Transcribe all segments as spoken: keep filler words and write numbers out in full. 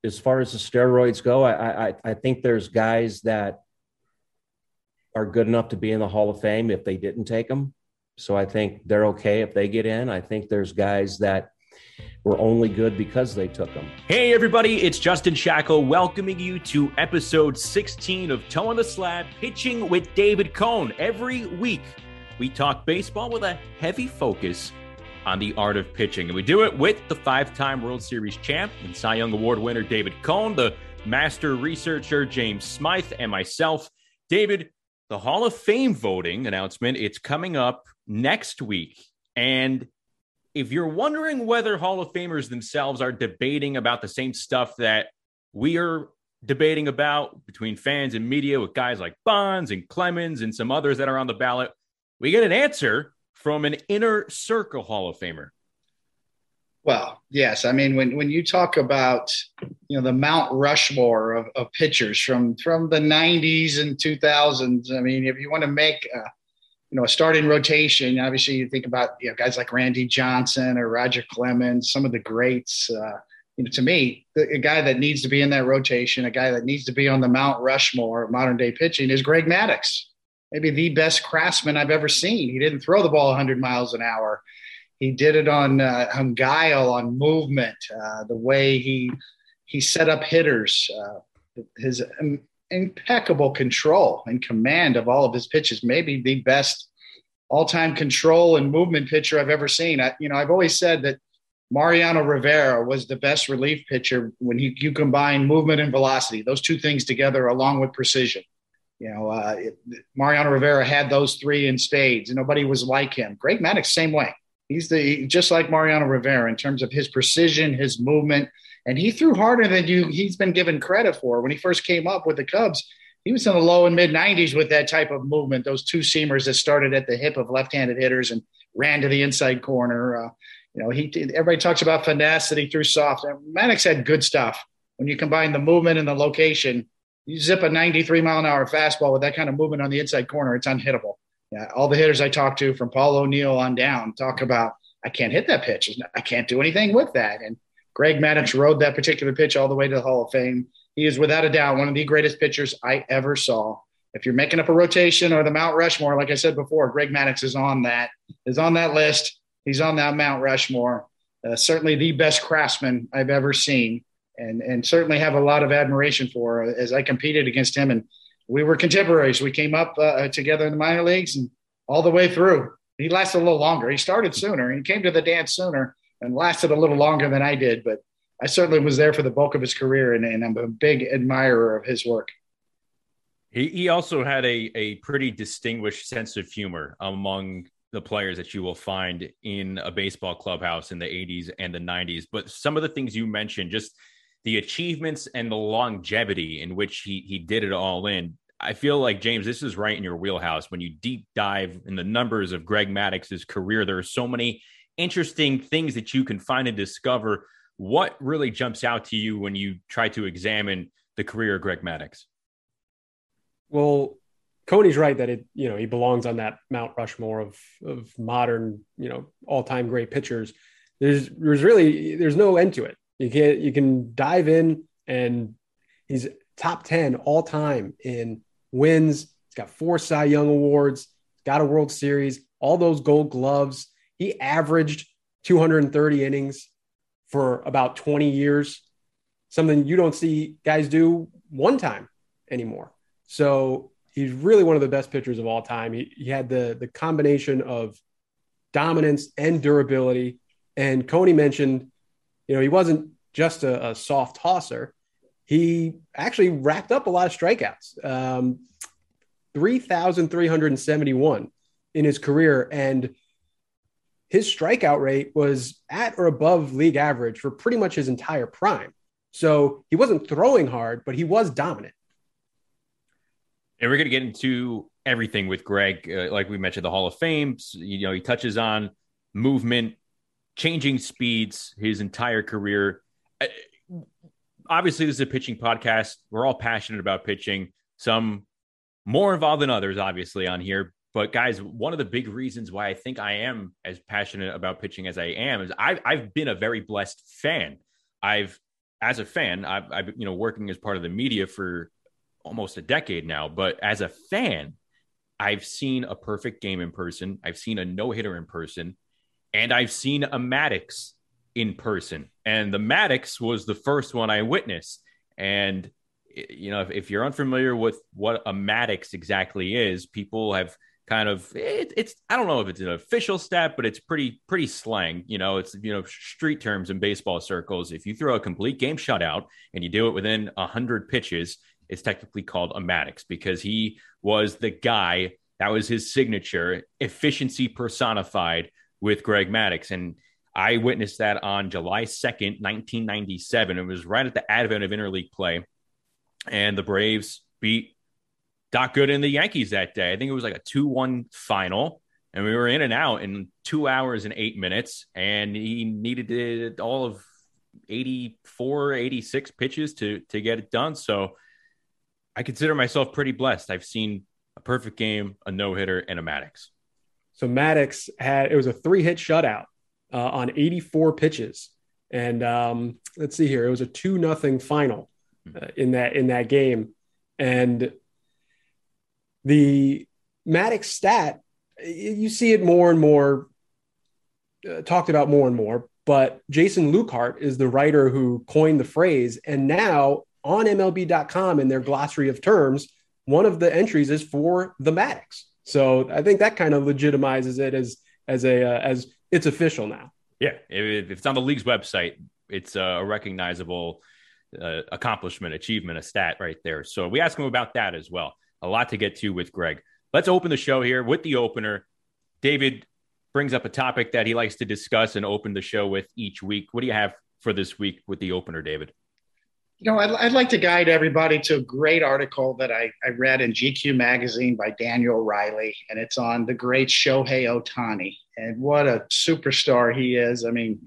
as far as the steroids go, I, I I think there's guys that are good enough to be in the Hall of Fame if they didn't take them. So I think they're okay if they get in. I think there's guys that were only good because they took them. Hey, everybody, it's Justin Shackle welcoming you to episode sixteen of Toe on the Slab, Pitching with David Cone. Every week, we talk baseball with a heavy focus on the art of pitching. And we do it with the five-time World Series champ and Cy Young Award winner David Cone, the master researcher James Smythe, and myself. David, the Hall of Fame voting announcement, it's coming up next week. And if you're wondering whether Hall of Famers themselves are debating about the same stuff that we are debating about between fans and media with guys like Bonds and Clemens and some others that are on the ballot, we get an answer from an inner circle Hall of Famer. Well, yes. I mean, when, when you talk about, you know, the Mount Rushmore of, of pitchers from, from the nineties and two thousands, I mean, if you want to make, uh, you know, a starting rotation, obviously you think about, you know, guys like Randy Johnson or Roger Clemens, some of the greats. Uh, you know, to me, the, a guy that needs to be in that rotation, a guy that needs to be on the Mount Rushmore of modern day pitching is Greg Maddux. Maybe the best craftsman I've ever seen. He didn't throw the ball one hundred miles an hour. He did it on, uh, on guile, on movement, uh, the way he he set up hitters, uh, his um, impeccable control and command of all of his pitches. Maybe the best all-time control and movement pitcher I've ever seen. I, you know, I've always said that Mariano Rivera was the best relief pitcher when he, you combine movement and velocity, those two things together along with precision. You know, uh, it, Mariano Rivera had those three in spades, and nobody was like him. Greg Maddux, same way. He's the just like Mariano Rivera in terms of his precision, his movement, and he threw harder than you. He's been given credit for. When he first came up with the Cubs, he was in the low and mid nineties with that type of movement. Those two seamers that started at the hip of left-handed hitters and ran to the inside corner. Uh, you know, he everybody talks about finesse that he threw soft. Maddux had good stuff. When you combine the movement and the location, you zip a ninety-three mile an hour fastball with that kind of movement on the inside corner, it's unhittable. Yeah, all the hitters I talk to from Paul O'Neill on down talk about, I can't hit that pitch. I can't do anything with that. And Greg Maddux rode that particular pitch all the way to the Hall of Fame. He is without a doubt one of the greatest pitchers I ever saw. If you're making up a rotation or the Mount Rushmore, like I said before, Greg Maddux is on that, is on that list. He's on that Mount Rushmore. Uh, certainly the best craftsman I've ever seen. And and certainly have a lot of admiration for as I competed against him. And we were contemporaries. We came up uh, together in the minor leagues and all the way through. He lasted a little longer. He started sooner. He came to the dance sooner and lasted a little longer than I did. But I certainly was there for the bulk of his career, and, and I'm a big admirer of his work. He, he also had a, a pretty distinguished sense of humor among the players that you will find in a baseball clubhouse in the eighties and the nineties. But some of the things you mentioned, just the achievements and the longevity in which he he did it all in. I feel like, James, this is right in your wheelhouse. When you deep dive in the numbers of Greg Maddux's career, there are so many interesting things that you can find and discover. What really jumps out to you when you try to examine the career of Greg Maddux? Well, Coney's right that it, you know, he belongs on that Mount Rushmore of of modern, you know, all-time great pitchers. There's there's really there's no end to it. You can you can dive in, and he's top ten all time in wins. He's got four Cy Young awards, got a World Series, all those Gold Gloves. He averaged two hundred thirty innings for about twenty years, something you don't see guys do one time anymore. So he's really one of the best pitchers of all time. He, he had the the combination of dominance and durability. And Coney mentioned, you know, he wasn't just a, a soft tosser. He actually racked up a lot of strikeouts, um, three thousand three hundred seventy-one in his career. And his strikeout rate was at or above league average for pretty much his entire prime. So he wasn't throwing hard, but he was dominant. And we're going to get into everything with Greg. Uh, like we mentioned, the Hall of Fame, you know, he touches on movement, changing speeds, his entire career. Uh, obviously, this is a pitching podcast. We're all passionate about pitching, some more involved than others, obviously, on here. But guys, one of the big reasons why I think I am as passionate about pitching as I am is I've, I've been a very blessed fan. I've as a fan, I've, I've you know working as part of the media for almost a decade now, but as a fan, I've seen a perfect game in person. I've seen a no hitter in person, and I've seen a Maddux in person. And the Maddux was the first one I witnessed. And you know, if, if you're unfamiliar with what a Maddux exactly is, people have kind of it, it's I don't know if it's an official stat, but it's pretty pretty slang. You know, it's you know street terms in baseball circles. If you throw a complete game shutout and you do it within a hundred pitches, it's technically called a Maddux because he was the guy that was his signature, efficiency personified with Greg Maddux. And I witnessed that on July second, nineteen ninety-seven. It was right at the advent of interleague play. And the Braves beat Doc Good and the Yankees that day. I think it was like a two one final. And we were in and out in two hours and eight minutes. And he needed all of eighty-four, eighty-six pitches to, to get it done. So I consider myself pretty blessed. I've seen a perfect game, a no-hitter, and a Maddux. So Maddux had, it was a three-hit shutout uh, on eighty-four pitches. And um, let's see here. It was a two nothing final. Uh, in that in that game, and the Maddux stat, you see it more and more uh, talked about more and more. But Jason Lukehart is the writer who coined the phrase, and now on M L B dot com in their glossary of terms, one of the entries is for the Maddux. So I think that kind of legitimizes it as as a uh, as it's official now. Yeah, if it's on the league's website, it's a recognizable Uh, accomplishment, achievement, a stat right there. So we ask him about that as well. A lot to get to with Greg. Let's open the show here with the opener. David brings up a topic that he likes to discuss and open the show with each week. What do you have for this week with the opener, David? You know, I'd, I'd like to guide everybody to a great article that I, I read in G Q magazine by Daniel Riley, and it's on the great Shohei Ohtani and what a superstar he is. I mean,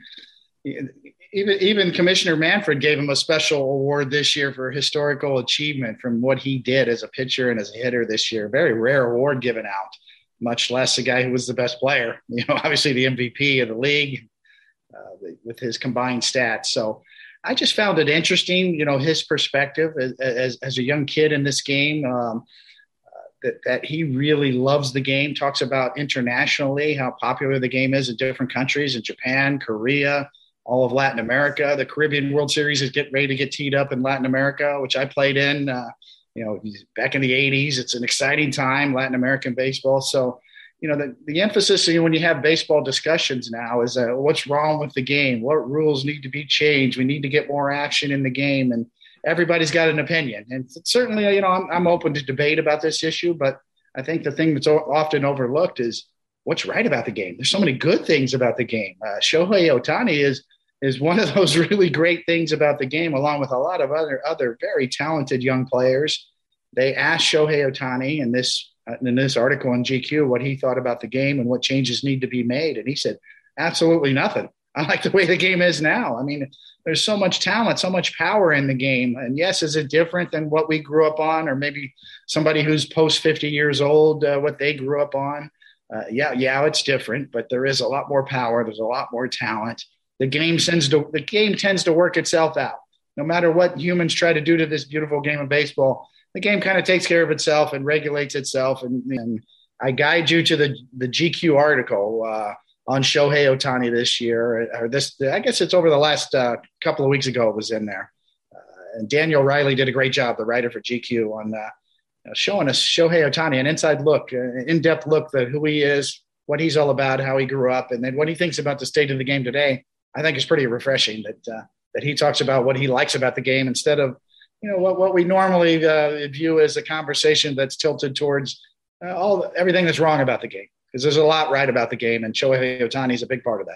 Even even Commissioner Manfred gave him a special award this year for historical achievement from what he did as a pitcher and as a hitter this year. Very rare award given out, much less a guy who was the best player. You know, obviously the M V P of the league uh, with his combined stats. So I just found it interesting, you know, his perspective as, as, as a young kid in this game, um, uh, that, that he really loves the game, talks about internationally how popular the game is in different countries, in Japan, Korea, all of Latin America. The Caribbean World Series is getting ready to get teed up in Latin America, which I played in, uh, you know, back in the eighties. It's an exciting time, Latin American baseball. So, you know, the, the emphasis you know, when you have baseball discussions now is uh, what's wrong with the game? What rules need to be changed? We need to get more action in the game. And everybody's got an opinion. And certainly, you know, I'm, I'm open to debate about this issue, but I think the thing that's often overlooked is what's right about the game. There's so many good things about the game. Uh, Shohei Ohtani is, is one of those really great things about the game, along with a lot of other other very talented young players. They asked Shohei Ohtani in this uh, in this article in G Q what he thought about the game and what changes need to be made, and he said, absolutely nothing. I like the way the game is now. I mean, there's so much talent, so much power in the game. And yes, is it different than what we grew up on, or maybe somebody who's post fifty years old, uh, what they grew up on? Uh, yeah, yeah, it's different, but there is a lot more power. There's a lot more talent. The game tends to the game tends to work itself out. No matter what humans try to do to this beautiful game of baseball, the game kind of takes care of itself and regulates itself. And, and I guide you to the the G Q article uh, on Shohei Ohtani this year, or this. I guess it's over the last uh, couple of weeks ago. It was in there, uh, and Daniel Riley did a great job, the writer for G Q, on uh, showing us Shohei Ohtani, an inside look, an in-depth look at who he is, what he's all about, how he grew up, and then what he thinks about the state of the game today. I think it's pretty refreshing that uh, that he talks about what he likes about the game instead of, you know, what, what we normally uh, view as a conversation that's tilted towards uh, all everything that's wrong about the game, because there's a lot right about the game, and Shohei Ohtani is a big part of that.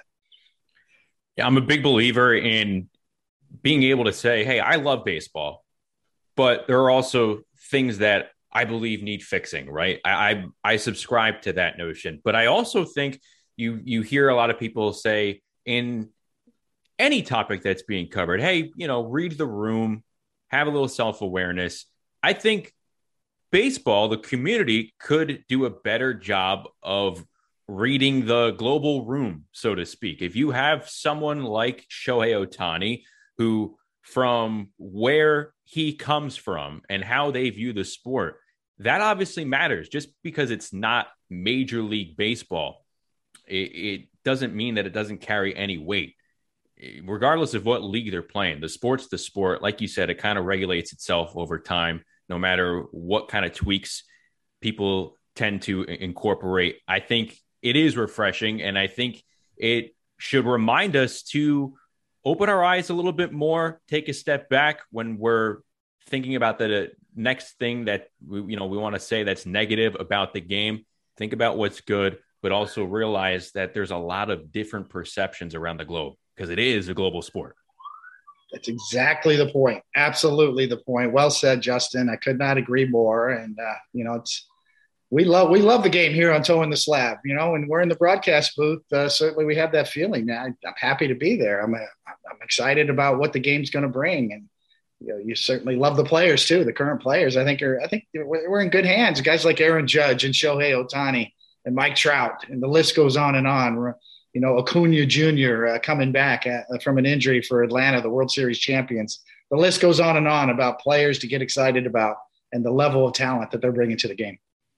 Yeah, I'm a big believer in being able to say, hey, I love baseball, but there are also things that I believe need fixing, right? I, I I subscribe to that notion, but I also think you you hear a lot of people say in any topic that's being covered, hey, you know, read the room, have a little self-awareness. I think baseball, the community, could do a better job of reading the global room, so to speak. If you have someone like Shohei Ohtani, who from where he comes from and how they view the sport, that obviously matters. Just because it's not Major League Baseball, it, it doesn't mean that it doesn't carry any weight. Regardless of what league they're playing, the sport's the sport. Like you said, it kind of regulates itself over time, no matter what kind of tweaks people tend to incorporate. I think it is refreshing, and I think it should remind us to open our eyes a little bit more, take a step back when we're thinking about the next thing that we, you know, we want to say that's negative about the game. Think about what's good, but also realize that there's a lot of different perceptions around the globe, because it is a global sport. That's exactly the point. Absolutely the point. Well said, Justin. I could not agree more. And, uh, you know, it's, we love, we love the game here on Toeing the Slab, you know, and we're in the broadcast booth. Uh, certainly we have that feeling. I, I'm happy to be there. I'm, a, I'm excited about what the game's going to bring. And, you know, you certainly love the players too. The current players, I think are, I think we're in good hands. Guys like Aaron Judge and Shohei Ohtani and Mike Trout, and the list goes on and on. We're, You know, Acuna Junior uh, coming back at, uh, from an injury for Atlanta, the World Series champions. The list goes on and on about players to get excited about and the level of talent that they're bringing to the game.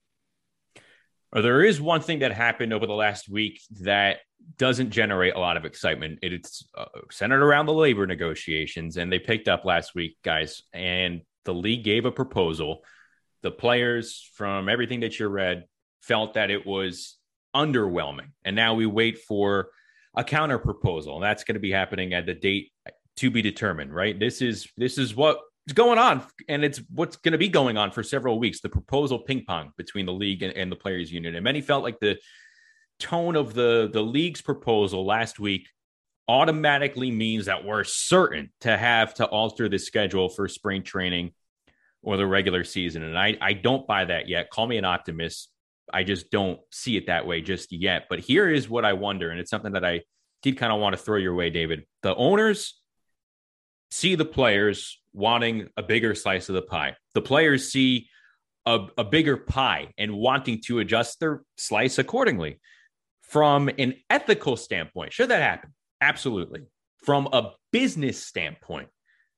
Well, there is one thing that happened over the last week that doesn't generate a lot of excitement. It's uh, centered around the labor negotiations, and they picked up last week, guys, and the league gave a proposal. The players, from everything that you read, felt that it was underwhelming. And now we wait for a counter proposal. And that's going to be happening at the date to be determined, right? This is, this is what's going on. And it's what's going to be going on for several weeks, the proposal ping pong between the league and, and the players union. And many felt like the tone of the, the league's proposal last week automatically means that we're certain to have to alter the schedule for spring training or the regular season. And I, I don't buy that yet. Call me an optimist. I just don't see it that way just yet. But here is what I wonder, and it's something that I did kind of want to throw your way, David. The owners see the players wanting a bigger slice of the pie. The players see a, a bigger pie and wanting to adjust their slice accordingly. From an ethical standpoint, should that happen? Absolutely. From a business standpoint,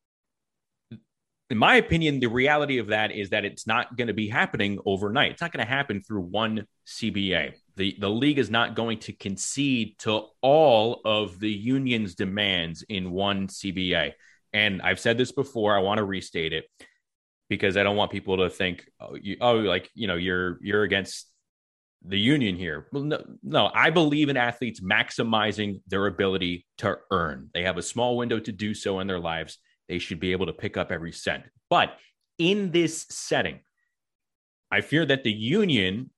in my opinion, the reality of that is that it's not going to be happening overnight. It's not going to happen through one C B A. The, the league is not going to concede to all of the union's demands in one C B A. And I've said this before. I want to restate it because I don't want people to think, oh, you, oh like, you know, you're you're against the union here. Well, no, no, I believe in athletes maximizing their ability to earn. They have a small window to do so in their lives. They should be able to pick up every cent. But in this setting, I fear that the union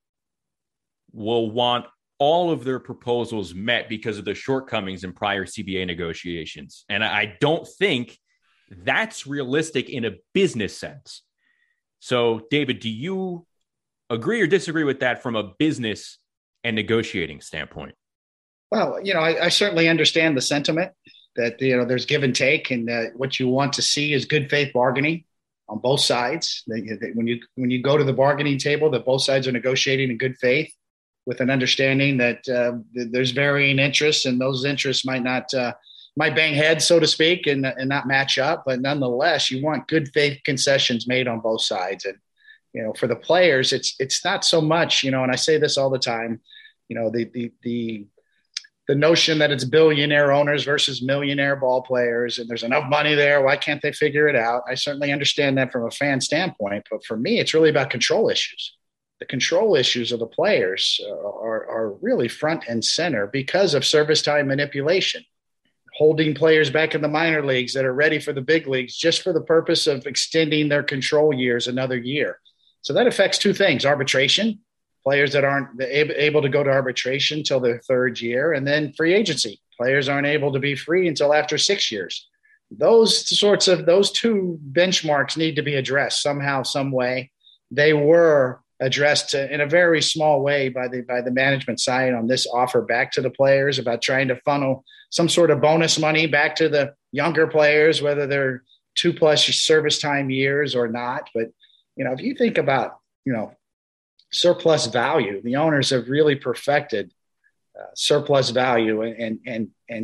will want all of their proposals met because of the shortcomings in prior C B A negotiations. And I don't think that's realistic in a business sense. So, David, do you agree or disagree with that from a business and negotiating standpoint? Well, you know, I, I certainly understand the sentiment that, you know, there's give and take, and uh, what you want to see is good faith bargaining on both sides. They, they, when you when you go to the bargaining table, that both sides are negotiating in good faith with an understanding that uh, there's varying interests, and those interests might not uh, might bang heads, so to speak, and, and not match up. But nonetheless, you want good faith concessions made on both sides. And, you know, for the players, it's it's not so much, you know, and I say this all the time, you know, the the the the notion that it's billionaire owners versus millionaire ball players, and there's enough money there. Why can't they figure it out? I certainly understand that from a fan standpoint, but for me, it's really about control issues. The control issues of the players are, are really front and center because of service time manipulation, holding players back in the minor leagues that are ready for the big leagues just for the purpose of extending their control years another year. So that affects two things: arbitration, players that aren't able to go to arbitration until their third year, and then free agency. Players aren't able to be free until after six years. Those sorts of, those two benchmarks need to be addressed somehow, some way. They were addressed in a very small way by the, by the management side on this offer back to the players about trying to funnel some sort of bonus money back to the younger players, whether they're two plus service time years or not. But, you know, if you think about, you know, surplus value, the owners have really perfected uh, surplus value and, and, and, and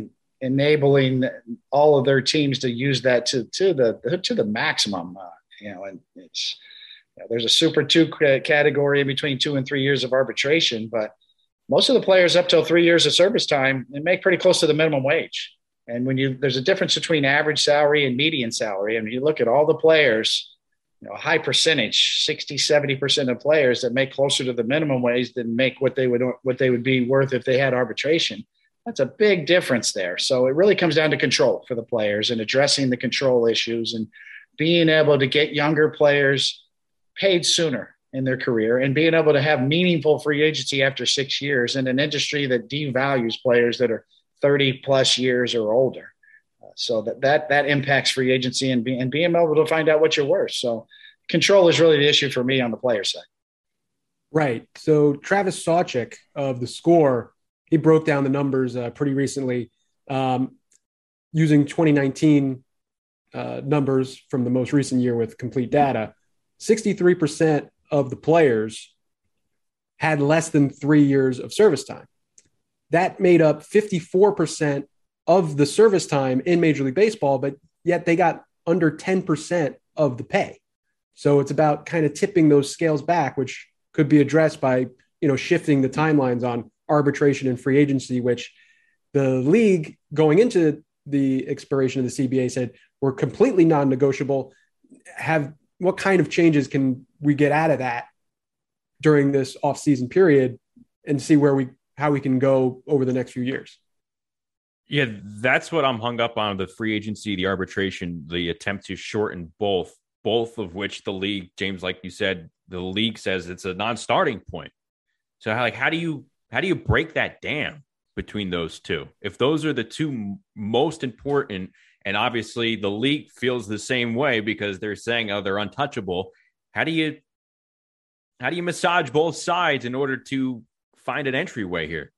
enabling all of their teams to use that to to the to the maximum. Uh, you know, and it's you know, there's a Super Two category in between two and three years of arbitration, but most of the players up till three years of service time, they make pretty close to the minimum wage. And when you there's a difference between average salary and median salary. And you look at all the players, you know, a high percentage, sixty, seventy percent of players that make closer to the minimum wage than make what they would what they would be worth if they had arbitration. That's a big difference there. So it really comes down to control for the players and addressing the control issues and being able to get younger players paid sooner in their career and being able to have meaningful free agency after six years in an industry that devalues players that are thirty plus years or older. Uh, so that, that, that impacts free agency and, be, and being able to find out what you're worth. So control is really the issue for me on the player side. Right. So Travis Sawchik of The Score, he broke down the numbers uh, pretty recently um, using twenty nineteen uh, numbers from the most recent year with complete data. sixty-three percent of the players had less than three years of service time. That made up fifty-four percent of the service time in Major League Baseball, but yet they got under ten percent of the pay. So it's about kind of tipping those scales back, which could be addressed by, you know, shifting the timelines on arbitration and free agency, which the league going into the expiration of the C B A said were completely non-negotiable. Have what kind of changes can we get out of that during this off-season period and see where we how we can go over the next few years? Yeah, that's what I'm hung up on, the free agency, the arbitration, the attempt to shorten both, both of which the league, James, like you said, the league says it's a non-starting point. So how, like, how do you, how do you break that dam between those two? If those are the two most important, and obviously the league feels the same way because they're saying, oh, they're untouchable. How do you, how do you massage both sides in order to find an entryway here?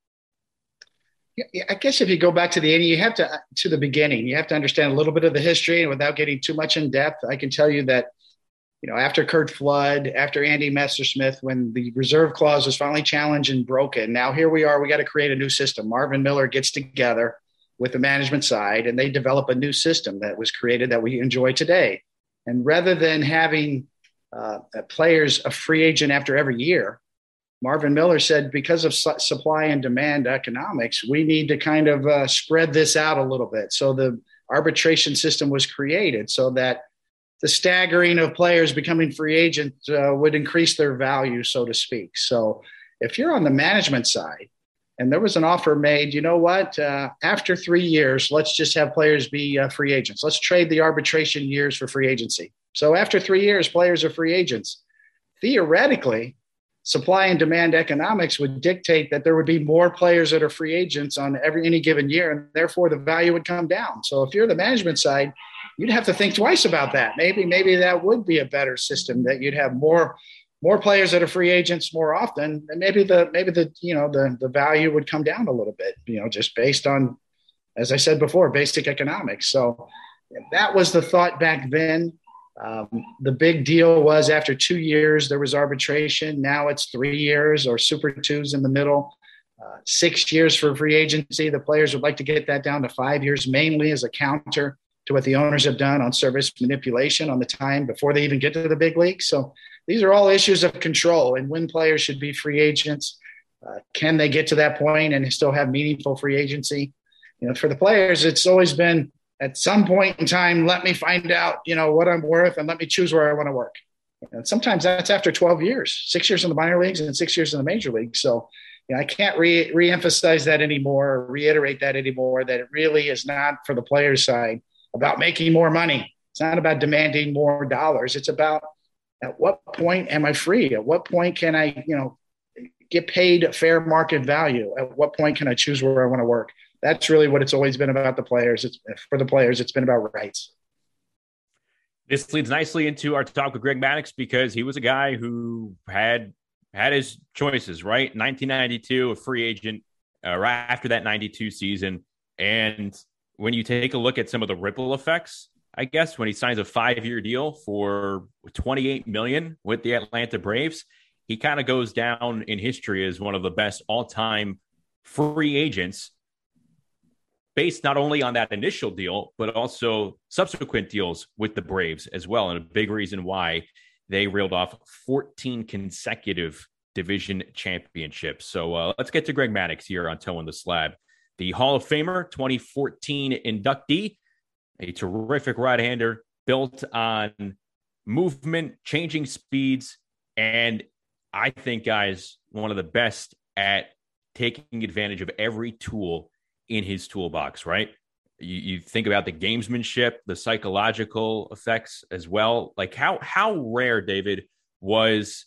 Yeah, I guess if you go back to the end, you have to to the beginning. You have to understand a little bit of the history, and without getting too much in depth, I can tell you that, you know, after Curt Flood, after Andy Messersmith, when the reserve clause was finally challenged and broken, now here we are. We got to create a new system. Marvin Miller gets together with the management side, and they develop a new system that was created that we enjoy today. And rather than having uh, players a free agent after every year, Marvin Miller said, because of su- supply and demand economics, we need to kind of uh, spread this out a little bit. So the arbitration system was created so that the staggering of players becoming free agents uh, would increase their value, so to speak. So if you're on the management side and there was an offer made, you know what, uh, after three years, let's just have players be uh, free agents. Let's trade the arbitration years for free agency. So after three years, players are free agents. Theoretically, supply and demand economics would dictate that there would be more players that are free agents on every any given year, and therefore the value would come down. So if you're the management side, you'd have to think twice about that. Maybe, maybe that would be a better system, that you'd have more, more players that are free agents more often, and maybe the maybe the you know the the value would come down a little bit, you know, just based on, as I said before, basic economics. So that was the thought back then. Um, the big deal was after two years, there was arbitration. Now it's three years or super twos in the middle, uh, six years for free agency. The players would like to get that down to five years, mainly as a counter to what the owners have done on service manipulation on the time before they even get to the big league. So these are all issues of control and when players should be free agents. Uh, can they get to that point and still have meaningful free agency? You know, for the players, it's always been, at some point in time, let me find out, you know, what I'm worth and let me choose where I want to work. And sometimes that's after twelve years, six years in the minor leagues and six years in the major league. So, you know, I can't re reemphasize that anymore, or reiterate that anymore, that it really is not, for the players' side, about making more money. It's not about demanding more dollars. It's about, at what point am I free? At what point can I, you know, get paid fair market value? At what point can I choose where I want to work? That's really what it's always been about the players. It's for the players. It's been about rights. This leads nicely into our talk with Greg Maddux, because he was a guy who had had his choices, right? nineteen ninety-two, a free agent uh, right after that ninety-two season. And when you take a look at some of the ripple effects, I guess, when he signs a five-year deal for twenty-eight million dollars with the Atlanta Braves, he kind of goes down in history as one of the best all-time free agents. based not only on that initial deal, but also subsequent deals with the Braves as well. And a big reason why they reeled off fourteen consecutive division championships. So uh, let's get to Greg Maddux here on Toeing the Slab. The Hall of Famer, twenty fourteen inductee, a terrific right-hander built on movement, changing speeds, and I think, guys, one of the best at taking advantage of every tool in his toolbox, right? You, you think about the gamesmanship, the psychological effects as well. Like how how rare, David, was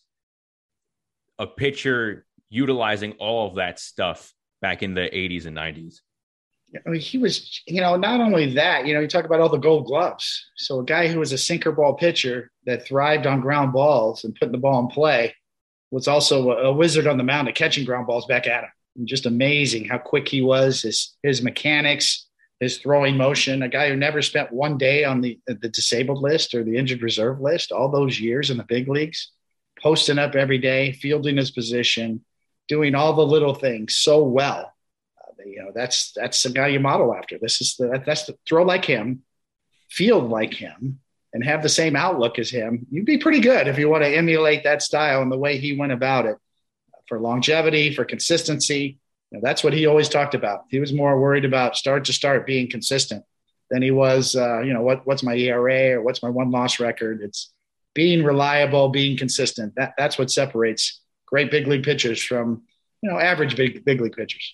a pitcher utilizing all of that stuff back in the eighties and nineties? I mean, he was, you know, not only that, you know, you talk about all the gold gloves. So a guy who was a sinker ball pitcher that thrived on ground balls and putting the ball in play was also a, a wizard on the mound at catching ground balls back at him. And just amazing how quick he was, his, his mechanics, his throwing motion, a guy who never spent one day on the, the disabled list or the injured reserve list, all those years in the big leagues, posting up every day, fielding his position, doing all the little things so well. You know, that's that's the guy you model after. This is the that's the throw like him, field like him, and have the same outlook as him. You'd be pretty good if you want to emulate that style and the way he went about it for longevity, for consistency. You know, that's what he always talked about. He was more worried about start to start being consistent than he was, uh, you know, what what's my E R A or what's my one loss record. It's being reliable, being consistent. That that's what separates great big league pitchers from, you know, average big big league pitchers.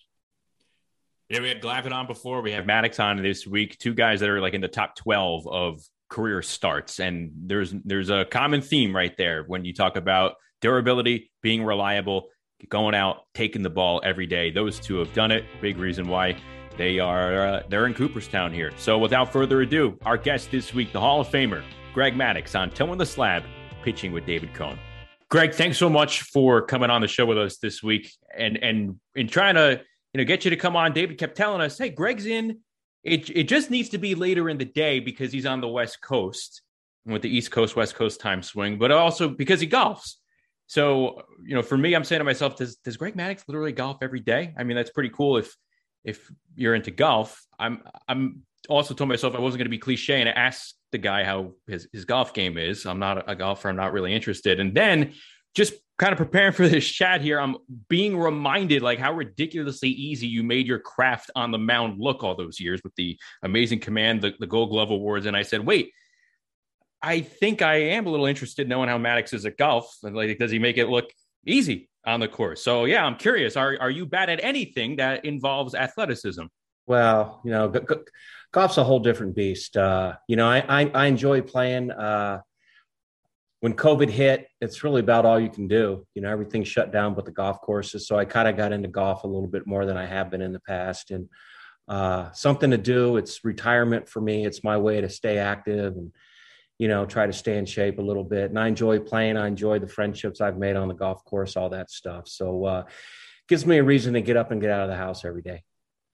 Yeah, we had Glavine on before. We have Maddux on this week. Two guys that are like in the top twelve of career starts. And there's there's a common theme right there when you talk about durability, being reliable, going out, taking the ball every day. Those two have done it. Big reason why they are uh, they're in Cooperstown here. So without further ado, our guest this week, the Hall of Famer, Greg Maddux on Toeing the Slab, pitching with David Cone. Greg, thanks so much for coming on the show with us this week. And and in trying to you know, get you to come on. David kept telling us, hey, Greg's in. It it just needs to be later in the day because he's on the West Coast with the East Coast, West Coast time swing, but also because he golfs. So, you know, for me, I'm saying to myself, does does Greg Maddux literally golf every day? I mean, that's pretty cool if if you're into golf. I'm I'm also told myself I wasn't going to be cliche and ask the guy how his, his golf game is. I'm not a golfer. I'm not really interested. And then just kind of preparing for this chat here, I'm being reminded like how ridiculously easy you made your craft on the mound look all those years with the amazing command, the, the Gold Glove Awards. And I said, wait, I think I am a little interested knowing how Maddux is at golf. Like, does he make it look easy on the course? So yeah, I'm curious. Are are you bad at anything that involves athleticism? Well, you know, g- g- golf's a whole different beast. Uh, you know, I, I, I enjoy playing, uh, when COVID hit, it's really about all you can do. You know, everything shut down but the golf courses. So I kind of got into golf a little bit more than I have been in the past. And uh, something to do. It's retirement for me. It's my way to stay active and, you know, try to stay in shape a little bit. And I enjoy playing. I enjoy the friendships I've made on the golf course, all that stuff. So uh, gives me a reason to get up and get out of the house every day.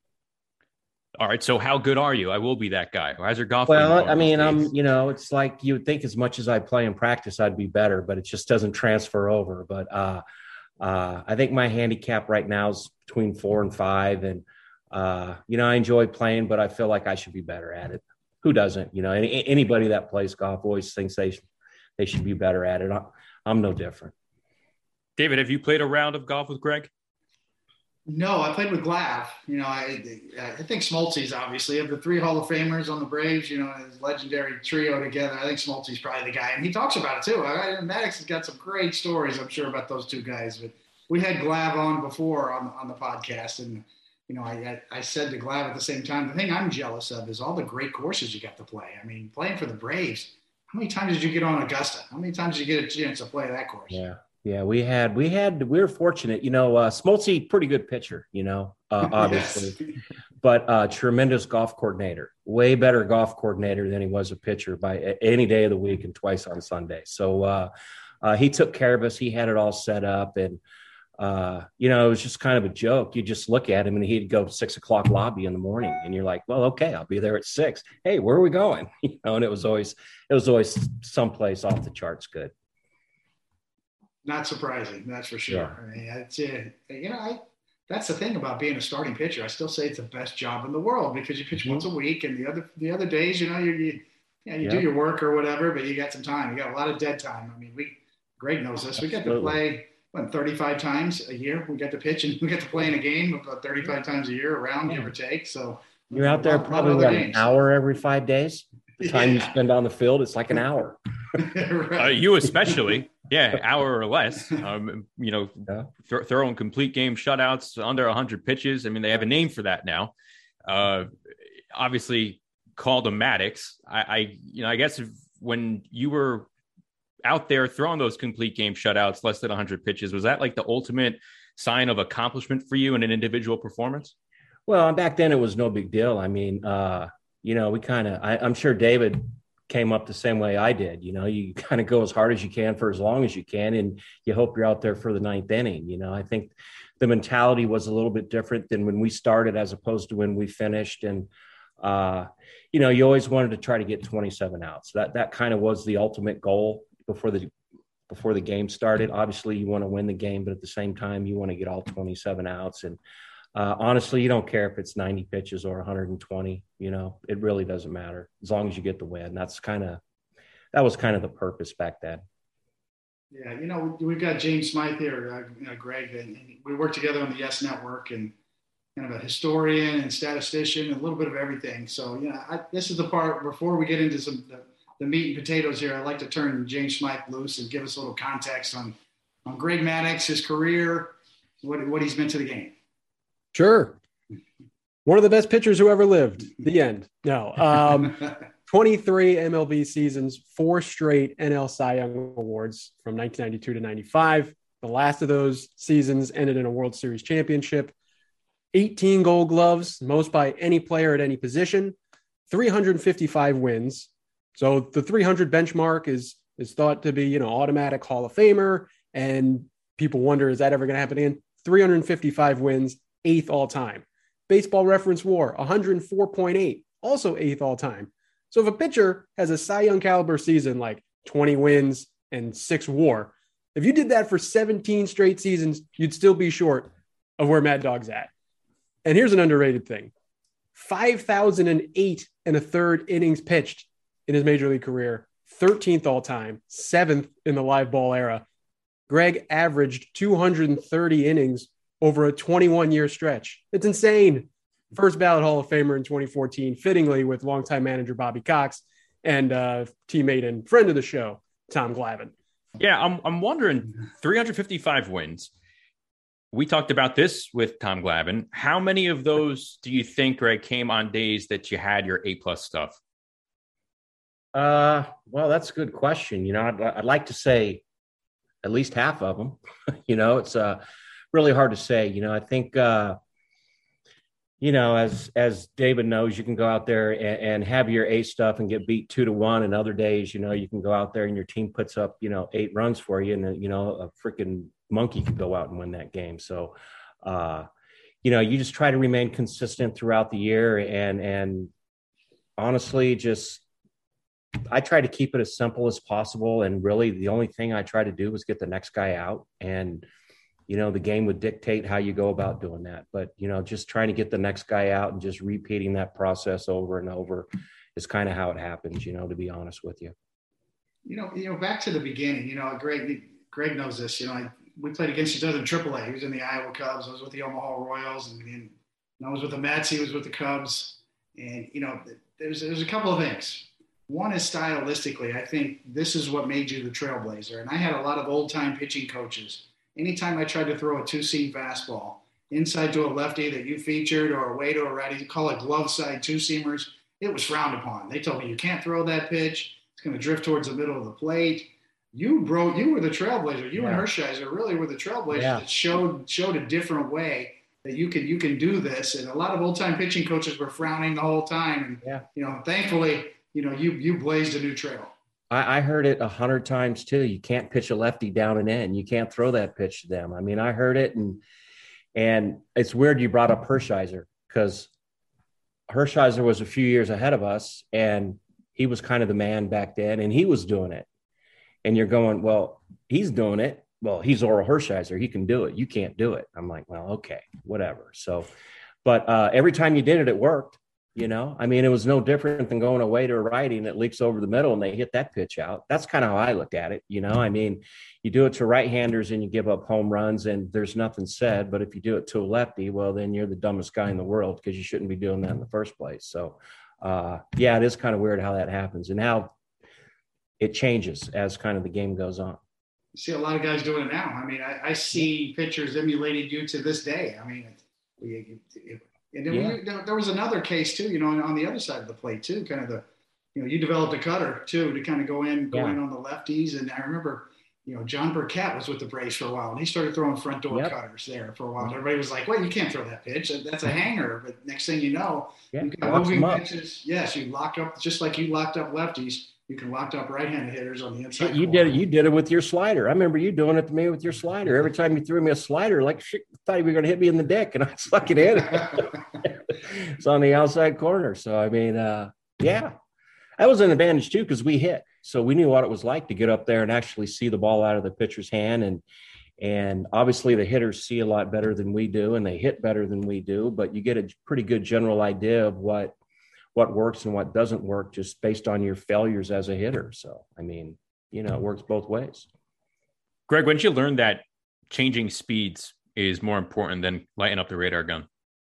All right. So how good are you? I will be that guy. How's your golf? Well, I mean, I'm, you know, it's like you would think as much as I play in practice, I'd be better, but it just doesn't transfer over. But uh, uh, I think my handicap right now is between four and five. And, uh, you know, I enjoy playing, but I feel like I should be better at it. Who doesn't? You know, any, anybody that plays golf always thinks they should, they should be better at it. I'm, I'm no different. David, have you played a round of golf with Greg? No, I played with Glav. You know, I I think Smoltzy's obviously of the three Hall of Famers on the Braves. You know, his legendary trio together. I think Smoltzy's probably the guy, and he talks about it too. I, Maddux has got some great stories, I'm sure, about those two guys. But we had Glav on before on on the podcast, and you know, I I said to Glav at the same time, the thing I'm jealous of is all the great courses you got to play. I mean, playing for the Braves. How many times did you get on Augusta? How many times did you get a chance to play that course? Yeah. Yeah, we had, we had, we were fortunate, you know, uh, Smoltzy, pretty good pitcher, you know, uh, obviously, yes. But uh, tremendous golf coordinator, way better golf coordinator than he was a pitcher by any day of the week and twice on Sunday. So uh, uh, he took care of us. He had it all set up. And, uh, you know, it was just kind of a joke. You just look at him and he'd go six o'clock lobby in the morning and you're like, well, okay, I'll be there at six. Hey, where are we going? You know, and it was always, it was always someplace off the charts good. Not surprising, that's for sure. Yeah. I mean, it's, uh, you know, I, that's the thing about being a starting pitcher. I still say it's the best job in the world because you pitch mm-hmm. once a week, and the other the other days, you know, you you, you, know, you yep. do your work or whatever, but you got some time. You got a lot of dead time. I mean, we Greg knows this. We get to play what, thirty-five times a year. We get to pitch and we get to play in a game about thirty-five times a year around, yeah. give or take. So you're out there probably what, an hour every five days. The time yeah. you spend on the field, it's like an hour. right. uh, you especially, yeah, hour or less. Um, you know, yeah. th- throwing complete game shutouts under one hundred pitches. I mean, they have a name for that now. Uh, obviously, called a Maddox. I, I, you know, I guess if, when you were out there throwing those complete game shutouts, less than one hundred pitches, was that like the ultimate sign of accomplishment for you in an individual performance? Well, back then it was no big deal. I mean, uh, you know, we kind of, I'm sure David came up the same way I did. You know, you kind of go as hard as you can for as long as you can, and you hope you're out there for the ninth inning. You know, I think the mentality was a little bit different than when we started as opposed to when we finished. And, uh, you know, you always wanted to try to get twenty-seven outs. That, that kind of was the ultimate goal before the, before the game started. Obviously you want to win the game, but at the same time, you want to get all twenty-seven outs. And, Uh, honestly, you don't care if it's ninety pitches or one hundred twenty, you know, it really doesn't matter as long as you get the win. That's kind of, that was kind of the purpose back then. Yeah. You know, we've got James Smythe here, uh, Greg, and we work together on the Yes Network, and kind of a historian and statistician, and a little bit of everything. So, you know, I, this is the part before we get into some, the, the meat and potatoes here. I'd like to turn James Smythe loose and give us a little context on, on Greg Maddux, his career, what, what he's meant to the game. Sure. One of the best pitchers who ever lived. The end. No. Um, twenty-three M L B seasons, four straight N L Cy Young Awards from nineteen ninety-two to ninety-five. The last of those seasons ended in a World Series championship. eighteen Gold Gloves, most by any player at any position. three hundred fifty-five wins. So the three hundred benchmark is is thought to be, you know, automatic Hall of Famer. And people wonder, is that ever going to happen again? three hundred fifty-five wins. Eighth all time. Baseball Reference WAR, one hundred four point eight, also eighth all time. So if a pitcher has a Cy Young caliber season, like twenty wins and six WAR, if you did that for seventeen straight seasons, you'd still be short of where Mad Dog's at. And here's an underrated thing. five thousand eight and a third innings pitched in his major league career, thirteenth all time, seventh in the live ball era. Greg averaged two hundred thirty innings over a twenty-one year stretch. It's insane. First ballot Hall of Famer in twenty fourteen, fittingly with longtime manager Bobby Cox and uh, teammate and friend of the show, Tom Glavine. Yeah, I'm I'm wondering, three hundred fifty-five wins. We talked about this with Tom Glavine. How many of those do you think, Greg, came on days that you had your A-plus stuff? Uh, well, that's a good question. You know, I'd, I'd like to say at least half of them. you know, it's uh, really hard to say. You know, I think, uh, you know, as as David knows, you can go out there and, and have your A stuff and get beat two to one. And other days, you know, you can go out there and your team puts up, you know, eight runs for you, and you know, a freaking monkey could go out and win that game. So, uh, you know, you just try to remain consistent throughout the year, and and honestly, just I try to keep it as simple as possible. And really, the only thing I try to do is get the next guy out, and you know, the game would dictate how you go about doing that. But, you know, just trying to get the next guy out and just repeating that process over and over is kind of how it happens, you know, to be honest with you. You know, you know, back to the beginning, you know, Greg, Greg knows this, you know, I, we played against each other in triple A. He was in the Iowa Cubs. I was with the Omaha Royals, and, and I was with the Mets. He was with the Cubs. And, you know, there's, there's a couple of things. One is stylistically, I think this is what made you the trailblazer. And I had a lot of old time pitching coaches. Anytime I tried to throw a two-seam fastball inside to a lefty that you featured or away to a righty, you call it glove side two-seamers, it was frowned upon. They told me, you can't throw that pitch. It's going to drift towards the middle of the plate. You bro, you were the trailblazer. You yeah. and Hershiser really were the trailblazers yeah. that showed showed a different way that you can you can do this. And a lot of old-time pitching coaches were frowning the whole time. And yeah. you know, thankfully, you know, you you blazed a new trail. I heard it a hundred times too. You can't pitch a lefty down and in. You can't throw that pitch to them. I mean, I heard it, and and it's weird you brought up Hershiser, because Hershiser was a few years ahead of us, and he was kind of the man back then, and he was doing it. And you're going, well, he's doing it. well, he's Oral Hershiser. He can do it. You can't do it. I'm like, well, okay, whatever. So, but uh, every time you did it, it worked. You know, I mean, it was no different than going away to a righty and it leaks over the middle and they hit that pitch out. That's kind of how I looked at it. You know, I mean, you do it to right-handers and you give up home runs and there's nothing said. But if you do it to a lefty, well, then you're the dumbest guy in the world because you shouldn't be doing that in the first place. So, uh, yeah, it is kind of weird how that happens and how it changes as kind of the game goes on. You see a lot of guys doing it now. I mean, I, I see pitchers emulating you to this day. I mean, it, it, And then yeah. we, there was another case too, you know, on the other side of the plate too, kind of the, you know, you developed a cutter too to kind of go in, go yeah. in on the lefties. And I remember, you know, John Burkett was with the Braves for a while and he started throwing front door yep. cutters there for a while. And everybody was like, well, you can't throw that pitch. That's a hanger. But next thing you know, yeah. you've got moving pitches. Yes, you lock up, just like you locked up lefties. You can lock up right-handed hitters on the inside. You did it. You did it with your slider. I remember you doing it to me with your slider. Every time you threw me a slider, like shit, I thought you were going to hit me in the dick, and I fucking hit it. It's on the outside corner. So I mean, uh, yeah, that was an advantage too because we hit, so we knew what it was like to get up there and actually see the ball out of the pitcher's hand, and and obviously the hitters see a lot better than we do, and they hit better than we do. But you get a pretty good general idea of what. what works and what doesn't work just based on your failures as a hitter. So, I mean, you know, it works both ways. Greg, when did you learn that changing speeds is more important than lighting up the radar gun?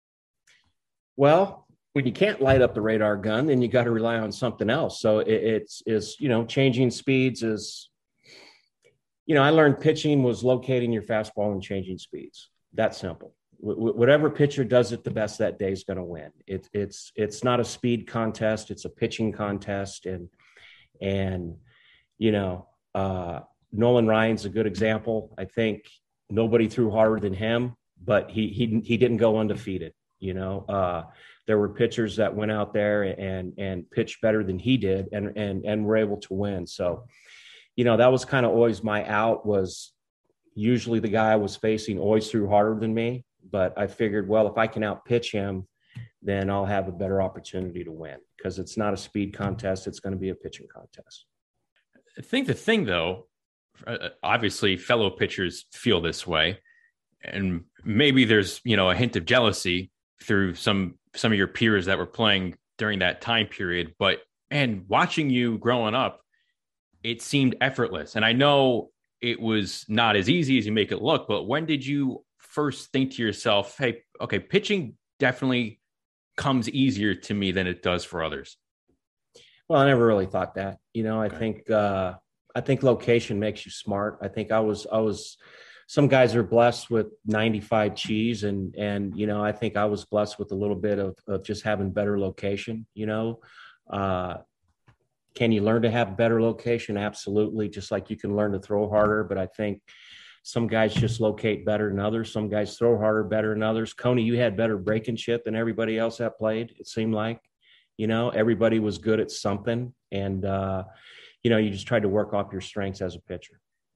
Well, when you can't light up the radar gun, then you got to rely on something else. So it, it's, is, you know, changing speeds is, you know, I learned pitching was locating your fastball and changing speeds. That simple. Whatever pitcher does it the best that day is going to win. It, it's it's not a speed contest; it's a pitching contest, and and you know uh, Nolan Ryan's a good example. I think nobody threw harder than him, but he he he didn't go undefeated. You know, uh, there were pitchers that went out there and and pitched better than he did, and and and were able to win. So, you know, that was kind of always my out. Was usually the guy I was facing always threw harder than me. But I figured, well, if I can outpitch him, then I'll have a better opportunity to win because it's not a speed contest. It's going to be a pitching contest. I think the thing, though, obviously fellow pitchers feel this way. And maybe there's, you know, a hint of jealousy through some some of your peers that were playing during that time period. But, and watching you growing up, it seemed effortless. And I know it was not as easy as you make it look, but when did you first think to yourself, hey, okay, pitching definitely comes easier to me than it does for others? Well, I never really thought that. You know, I okay. think uh, I think location makes you smart. I think I was I was some guys are blessed with ninety-five cheese, and and you know, I think I was blessed with a little bit of of just having better location. You know, uh, can you learn to have better location? Absolutely, just like you can learn to throw harder. But I think some guys just locate better than others. Some guys throw harder better than others. Coney, you had better breaking shit than everybody else that played. It seemed like, you know, everybody was good at something. And, uh, you know, you just tried to work off your strengths as a pitcher.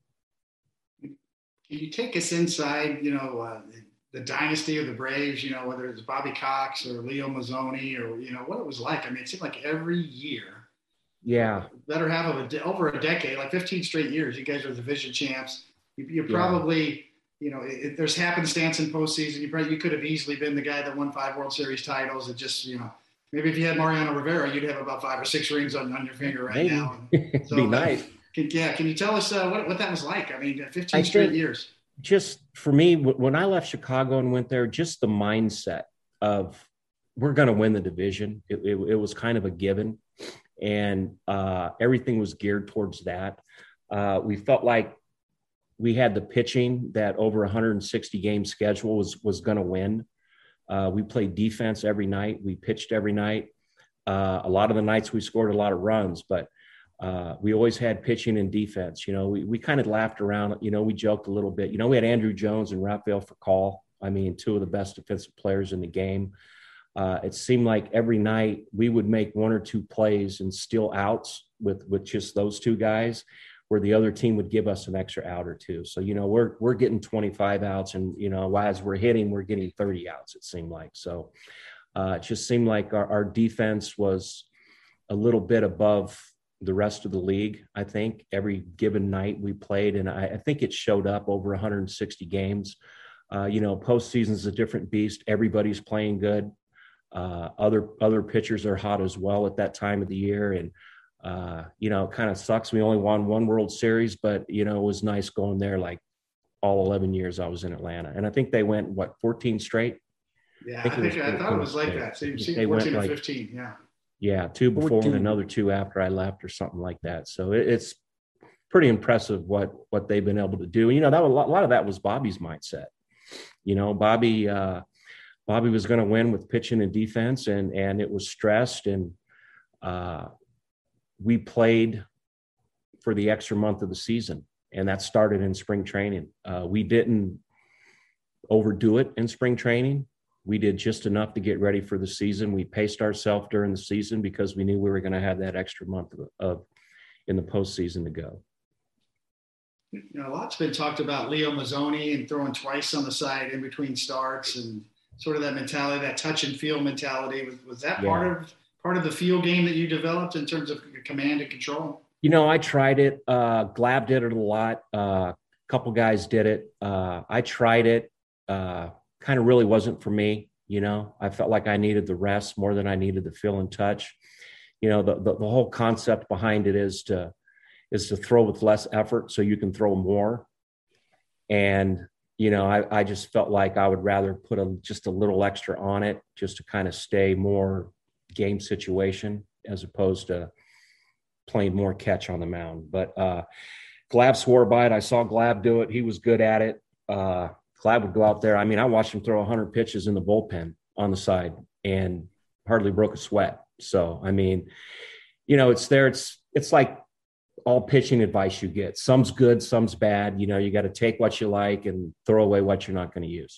Can you take us inside, you know, uh, the dynasty of the Braves, you know, whether it's Bobby Cox or Leo Mazzoni or, you know, what it was like? I mean, it seemed like every year. Yeah. Better half of a de- over a decade, like fifteen straight years, you guys are division champs. You, you probably, yeah. you know, if there's happenstance in postseason, you probably you could have easily been the guy that won five World Series titles. It just, you know, maybe if you had Mariano Rivera, you'd have about five or six rings on, on your finger right maybe. now. It'd so, be nice. Can, yeah, can you tell us uh, what what that was like? I mean, fifteen I straight years. Just for me, when I left Chicago and went there, just the mindset of we're going to win the division. It, it, it was kind of a given, and uh, everything was geared towards that. Uh, we felt like we had the pitching that over a one hundred sixty game schedule was, was going to win. Uh, we played defense every night. We pitched every night. Uh, a lot of the nights we scored a lot of runs, but uh, we always had pitching and defense. You know, we, we kind of laughed around, you know, we joked a little bit, you know, we had Andrew Jones and Rafael Furcal. I mean, two of the best defensive players in the game. Uh, it seemed like every night we would make one or two plays and steal outs with, with just those two guys, where the other team would give us an extra out or two. So, you know, we're, we're getting twenty-five outs and, you know, as we're hitting, we're getting thirty outs, it seemed like. So uh, it just seemed like our, our defense was a little bit above the rest of the league. I think every given night we played, and I, I think it showed up over one hundred sixty games. Uh, you know, postseason is a different beast. Everybody's playing good. Uh, other other pitchers are hot as well at that time of the year, and uh, you know, it kind of sucks. We only won one World Series, but you know, it was nice going there. Like all eleven years I was in Atlanta, and I think they went what fourteen straight. Yeah, I think, I, think I thought it was like that. So they fourteen went or like, fifteen, yeah. Yeah, two before fourteen. And another two after I left, or something like that. So it, it's pretty impressive what what they've been able to do. You know, that was, a lot, a lot of that was Bobby's mindset. You know, Bobby uh, Bobby was going to win with pitching and defense, and and it was stressed, and uh, we played for the extra month of the season, and that started in spring training. Uh, we didn't overdo it in spring training. We did just enough to get ready for the season. We paced ourselves during the season because we knew we were going to have that extra month of, of in the postseason to go. You know, a lot's been talked about Leo Mazzoni and throwing twice on the side in between starts, and sort of that mentality, that touch and feel mentality. Was, was that yeah. part of part of the feel game that you developed in terms of command and control? You know, I tried it. Uh, Glab did it a lot. Uh, a couple guys did it. Uh, I tried it. Uh, kind of really wasn't for me. You know, I felt like I needed the rest more than I needed the feel and touch. You know, the, the, the whole concept behind it is to, is to throw with less effort so you can throw more. And, you know, I, I just felt like I would rather put a, just a little extra on it just to kind of stay more game situation as opposed to playing more catch on the mound. But uh, Glab swore by it. I saw Glab do it. He was good at it. Uh, Glab would go out there. I mean, I watched him throw one hundred pitches in the bullpen on the side and hardly broke a sweat. So, I mean, you know, it's there. It's, it's like all pitching advice you get. Some's good, some's bad. You know, you got to take what you like and throw away what you're not going to use.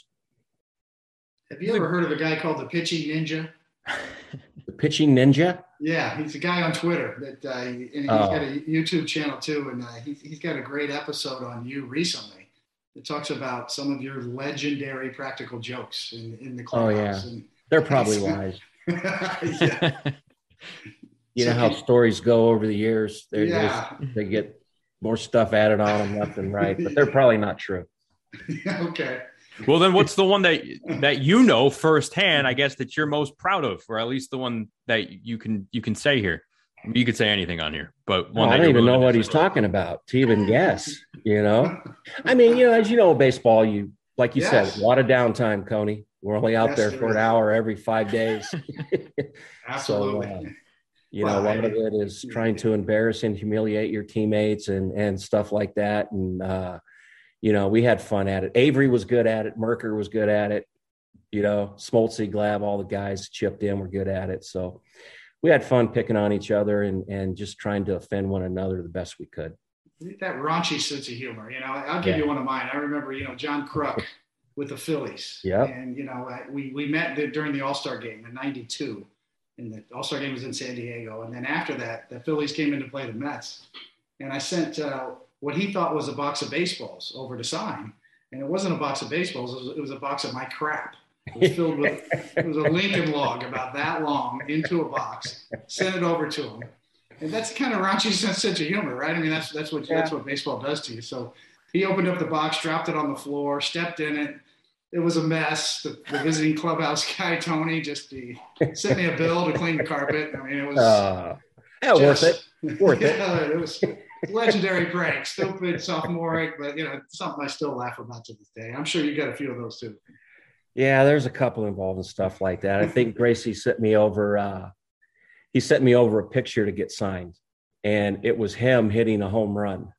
Have you ever heard of a guy called the Pitching Ninja? The Pitching Ninja? Yeah, he's a guy on Twitter that uh, and he's oh. got a YouTube channel too, and uh, he, he's got a great episode on you recently. It talks about some of your legendary practical jokes in, in the clubhouse. Oh, yeah. And they're probably wise. yeah. You so know how he, stories go over the years. They're, yeah. They get more stuff added on them left and right, but they're probably not true. Okay. Well, then what's the one that that you know firsthand, I guess, that you're most proud of, or at least the one that you can you can say here? You could say anything on here, but one oh, I don't even know what he's talking about to even guess, you know? I mean, you know, as you know, baseball, you, like you yes. said, a lot of downtime, Coney. We're only out yes, there for an hour every five days. Absolutely. So, uh, you well, know, a lot I mean, of it is trying to embarrass and humiliate your teammates and, and stuff like that. And, uh, you know, we had fun at it. Avery was good at it. Merker was good at it. You know, Smoltzy, Glab, all the guys chipped in were good at it. So, we had fun picking on each other and, and just trying to offend one another the best we could. That raunchy sense of humor, you know, I'll give yeah. you one of mine. I remember, you know, John Kruk with the Phillies. Yeah. And, you know, we, we met during the All-Star game in ninety-two, and the All-Star game was in San Diego. And then after that, the Phillies came in to play the Mets. And I sent uh, what he thought was a box of baseballs over to sign. And it wasn't a box of baseballs. It was, it was a box of my crap. It was filled with, it was a Lincoln log about that long into a box, sent it over to him. And that's kind of raunchy sense of humor, right? I mean, that's, that's what, yeah. that's what baseball does to you. So he opened up the box, dropped it on the floor, stepped in it. It was a mess. The, the visiting clubhouse guy, Tony, just he sent me a bill to clean the carpet. I mean, it was uh, yeah, just, worth it. Worth yeah, it. It was legendary prank, stupid, sophomoric, but, you know, something I still laugh about to this day. I'm sure you got a few of those too. Yeah, there's a couple involved in stuff like that. I think Gracie sent me over, uh, he sent me over a picture to get signed, and it was him hitting a home run.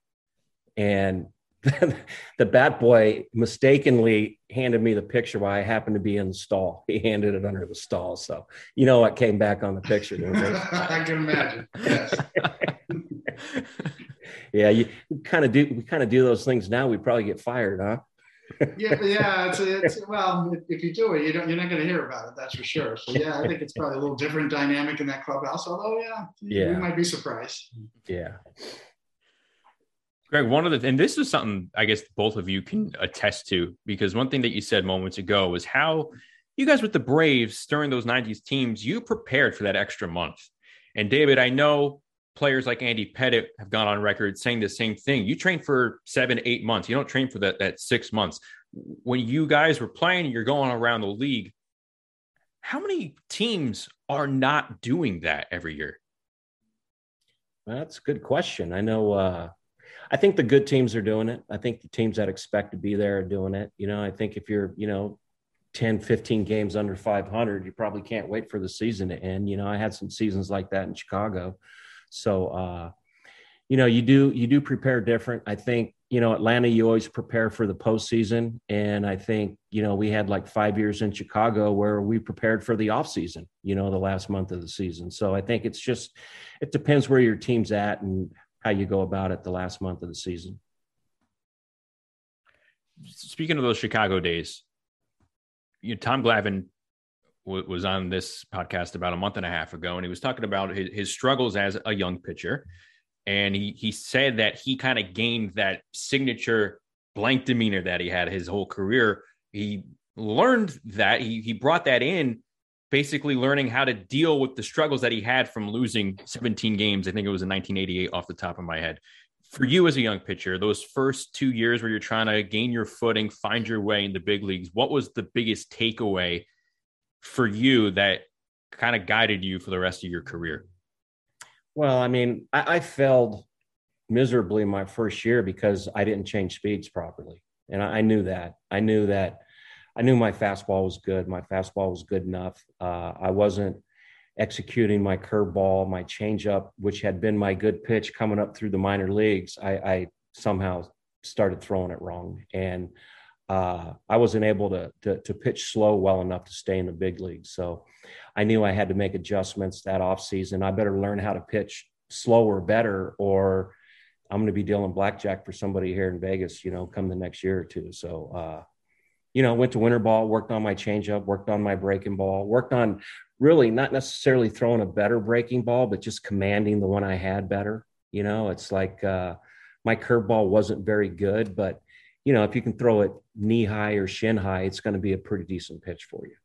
And the bat boy mistakenly handed me the picture while I happened to be in the stall. He handed it under the stall. So, you know what came back on the picture. I can imagine. Yes. Yeah, you kind of do, we kind of do those things now. We probably get fired, huh? yeah, yeah. It's, it's well, if you do it, you don't. You're not going to hear about it. That's for sure. So yeah, I think it's probably a little different dynamic in that clubhouse. Although, yeah, yeah, we might be surprised. Yeah. Greg, one of the, and this is something I guess both of you can attest to, because one thing that you said moments ago was how you guys with the Braves during those nineties teams, you prepared for that extra month. And David, I know players like Andy Pettit have gone on record saying the same thing. You train for seven, eight months. You don't train for that, that six months. When you guys were playing, you're going around the league. How many teams are not doing that every year? Well, that's a good question. I know, uh, I think the good teams are doing it. I think the teams that expect to be there are doing it. You know, I think if you're, you know, ten, fifteen games under five hundred, you probably can't wait for the season to end. You know, I had some seasons like that in Chicago. So, uh, you know, you do, you do prepare different. I think, you know, Atlanta, you always prepare for the postseason. And I think, you know, we had like five years in Chicago where we prepared for the off season, you know, the last month of the season. So I think it's just, it depends where your team's at and how you go about it the last month of the season. Speaking of those Chicago days, you know, Tom Glavine w- was on this podcast about a month and a half ago, and he was talking about his, his struggles as a young pitcher. And he he said that he kind of gained that signature blank demeanor that he had his whole career. He learned that he he brought that in, basically learning how to deal with the struggles that he had from losing seventeen games. I think it was in nineteen eighty-eight off the top of my head. For you as a young pitcher, those first two years where you're trying to gain your footing, find your way in the big leagues, what was the biggest takeaway for you that kind of guided you for the rest of your career? Well, I mean, I, I failed miserably my first year because I didn't change speeds properly. And I, I knew that. I knew that. I knew my fastball was good. My fastball was good enough. Uh, I wasn't executing my curveball, my changeup, which had been my good pitch coming up through the minor leagues. I, I somehow started throwing it wrong. And uh, I wasn't able to, to, to pitch slow well enough to stay in the big leagues. So I knew I had to make adjustments that offseason. I better learn how to pitch slower, better, or I'm going to be dealing blackjack for somebody here in Vegas, you know, come the next year or two. So, uh, you know, went to winter ball, worked on my changeup, worked on my breaking ball, worked on really not necessarily throwing a better breaking ball, but just commanding the one I had better. You know, it's like uh, my curveball wasn't very good, but, you know, if you can throw it knee high or shin high, it's going to be a pretty decent pitch for you.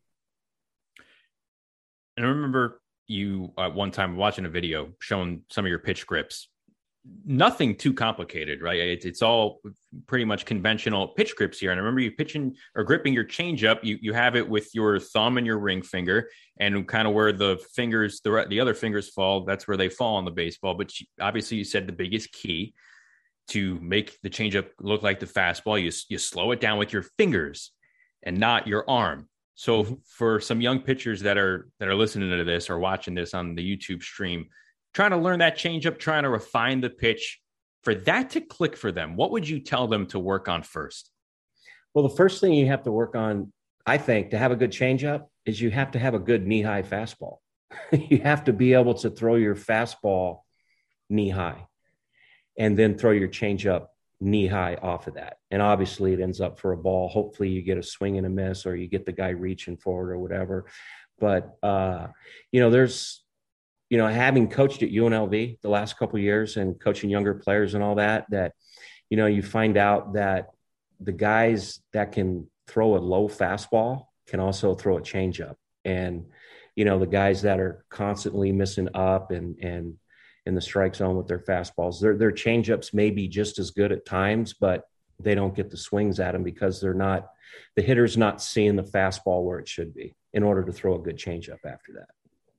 And I remember you at uh, one time watching a video showing some of your pitch grips. Nothing too complicated, right? It's, it's all pretty much conventional pitch grips here. And I remember you pitching or gripping your changeup. You you have it with your thumb and your ring finger, and kind of where the fingers, the the other fingers fall, that's where they fall on the baseball. But you, obviously, you said the biggest key to make the changeup look like the fastball, you you slow it down with your fingers and not your arm. So mm-hmm. for some young pitchers that are that are listening to this or watching this on the YouTube stream, trying to learn that changeup, trying to refine the pitch, for that to click for them, what would you tell them to work on first? Well, the first thing you have to work on, I think, to have a good changeup is you have to have a good knee-high fastball. You have to be able to throw your fastball knee-high and then throw your changeup knee-high off of that. And obviously it ends up for a ball. Hopefully you get a swing and a miss, or you get the guy reaching forward or whatever. But, uh, you know, there's, you know, having coached at U N L V the last couple of years and coaching younger players and all that, that, you know, you find out that the guys that can throw a low fastball can also throw a changeup. And, you know, the guys that are constantly missing up and, and in the strike zone with their fastballs, their, their changeups may be just as good at times, but they don't get the swings at them because they're not, the hitter's not seeing the fastball where it should be in order to throw a good changeup after that.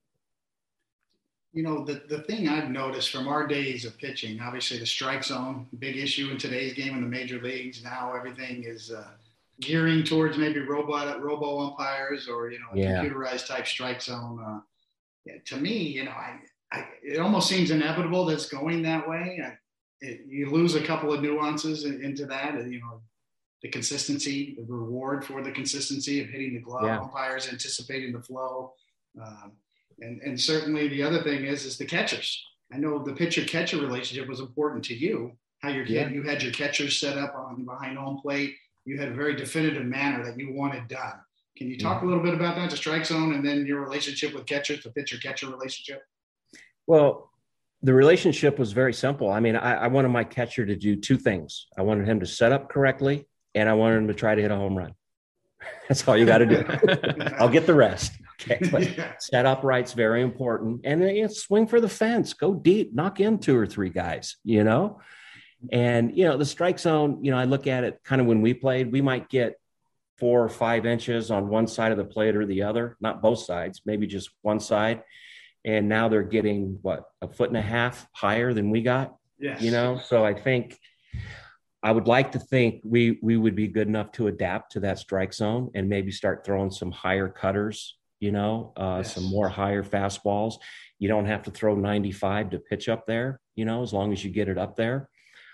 You know, the, the thing I've noticed from our days of pitching, obviously the strike zone, big issue in today's game in the major leagues. Now everything is uh, gearing towards maybe robot, robo umpires or, you know, a yeah. computerized type strike zone. Uh, yeah, to me, you know, I, I, it almost seems inevitable that it's going that way. I, it, you lose a couple of nuances in, into that, and, you know, the consistency, the reward for the consistency of hitting the glove, yeah. umpires anticipating the flow. Um, And and certainly the other thing is, is the catchers. I know the pitcher-catcher relationship was important to you, how your yeah. you had your catchers set up on behind home plate. You had a very definitive manner that you wanted done. Can you talk yeah. a little bit about that, the strike zone, and then your relationship with catchers, the pitcher-catcher relationship? Well, the relationship was very simple. I mean, I, I wanted my catcher to do two things. I wanted him to set up correctly, and I wanted him to try to hit a home run. That's all you got to do. I'll get the rest. Okay, but yeah. Set upright's very important. And then you know, swing for the fence, go deep, knock in two or three guys, you know? And, you know, the strike zone, you know, I look at it kind of when we played, we might get four or five inches on one side of the plate or the other, not both sides, maybe just one side. And now they're getting what, a foot and a half higher than we got, yes. You know? So I think I would like to think we, we would be good enough to adapt to that strike zone and maybe start throwing some higher cutters, you know, uh, yes. some more higher fastballs. You don't have to throw ninety-five to pitch up there, you know, as long as you get it up there.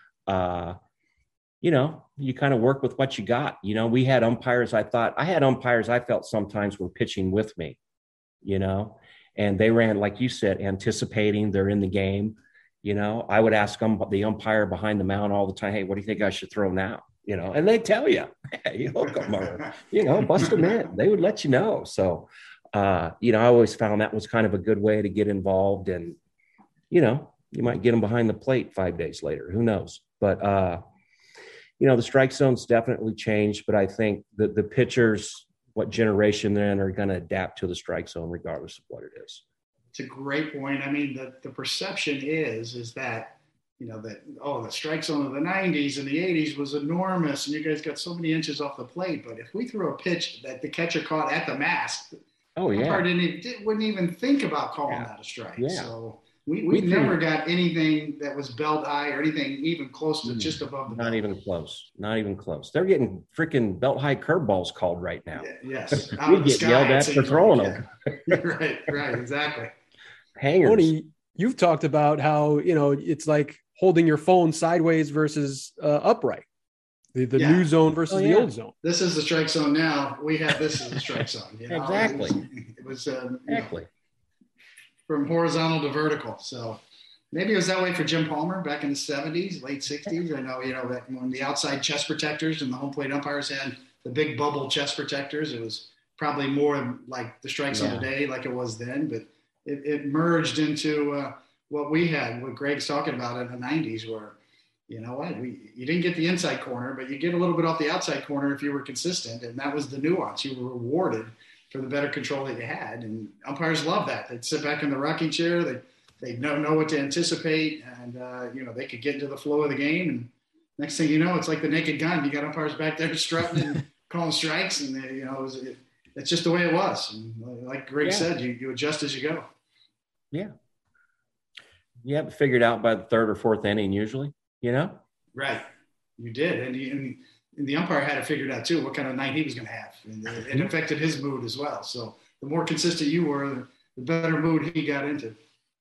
Uh, you know, you kind of work with what you got. You know, we had umpires, I thought, I had umpires I felt sometimes were pitching with me, you know, and they ran, like you said, anticipating they're in the game. You know, I would ask them, the umpire behind the mound all the time, hey, what do you think I should throw now? You know, and they tell you, hey, you hook them or, you know, bust them in. They would let you know. So, uh, you know, I always found that was kind of a good way to get involved. And, you know, you might get them behind the plate five days later. Who knows? But, uh, you know, the strike zone's definitely changed. But I think that the pitchers, what generation they're in, are going to adapt to the strike zone regardless of what it is. It's a great point. I mean, the, the perception is, is that, you know, that, oh, the strike zone of the nineties and the eighties was enormous and you guys got so many inches off the plate. But if we threw a pitch that the catcher caught at the mask, oh, yeah. the didn't even, wouldn't even think about calling yeah. that a strike. Yeah. So we, we, we never got anything that was belt high or anything even close to mm, just above the Not belt. even close. Not even close. They're getting freaking belt high curveballs called right now. Yeah, yes. We get sky, yelled at for throwing like, them. Yeah. right, right, exactly. Hangers. Tony, you've talked about how, you know, it's like holding your phone sideways versus uh, upright, the, the yeah. new zone versus oh, yeah. the old zone. This is the strike zone now. We have this as the strike zone. You know? Exactly. It was, it was uh, exactly. You know, from horizontal to vertical. So maybe it was that way for Jim Palmer back in the seventies, late sixties. I know, you know, that when the outside chest protectors and the home plate umpires had the big bubble chest protectors, it was probably more like the strike zone yeah. today, like it was then. But it, it merged into uh, what we had, what Greg's talking about in the nineties, where, you know what, we you didn't get the inside corner, but you get a little bit off the outside corner if you were consistent. And that was the nuance. You were rewarded for the better control that you had. And umpires love that. They'd sit back in the rocking chair. They they know, know what to anticipate. And, uh, you know, they could get into the flow of the game. And next thing you know, it's like the Naked Gun. You got umpires back there strutting and calling strikes. And, they, you know, it was, it, it's just the way it was. And like Greg yeah. said, you, you adjust as you go. Yeah. You have it figured out by the third or fourth inning usually, you know? Right. You did. And, you, and And the umpire had it figured out too, what kind of night he was going to have. And it affected his mood as well. So the more consistent you were, the better mood he got into.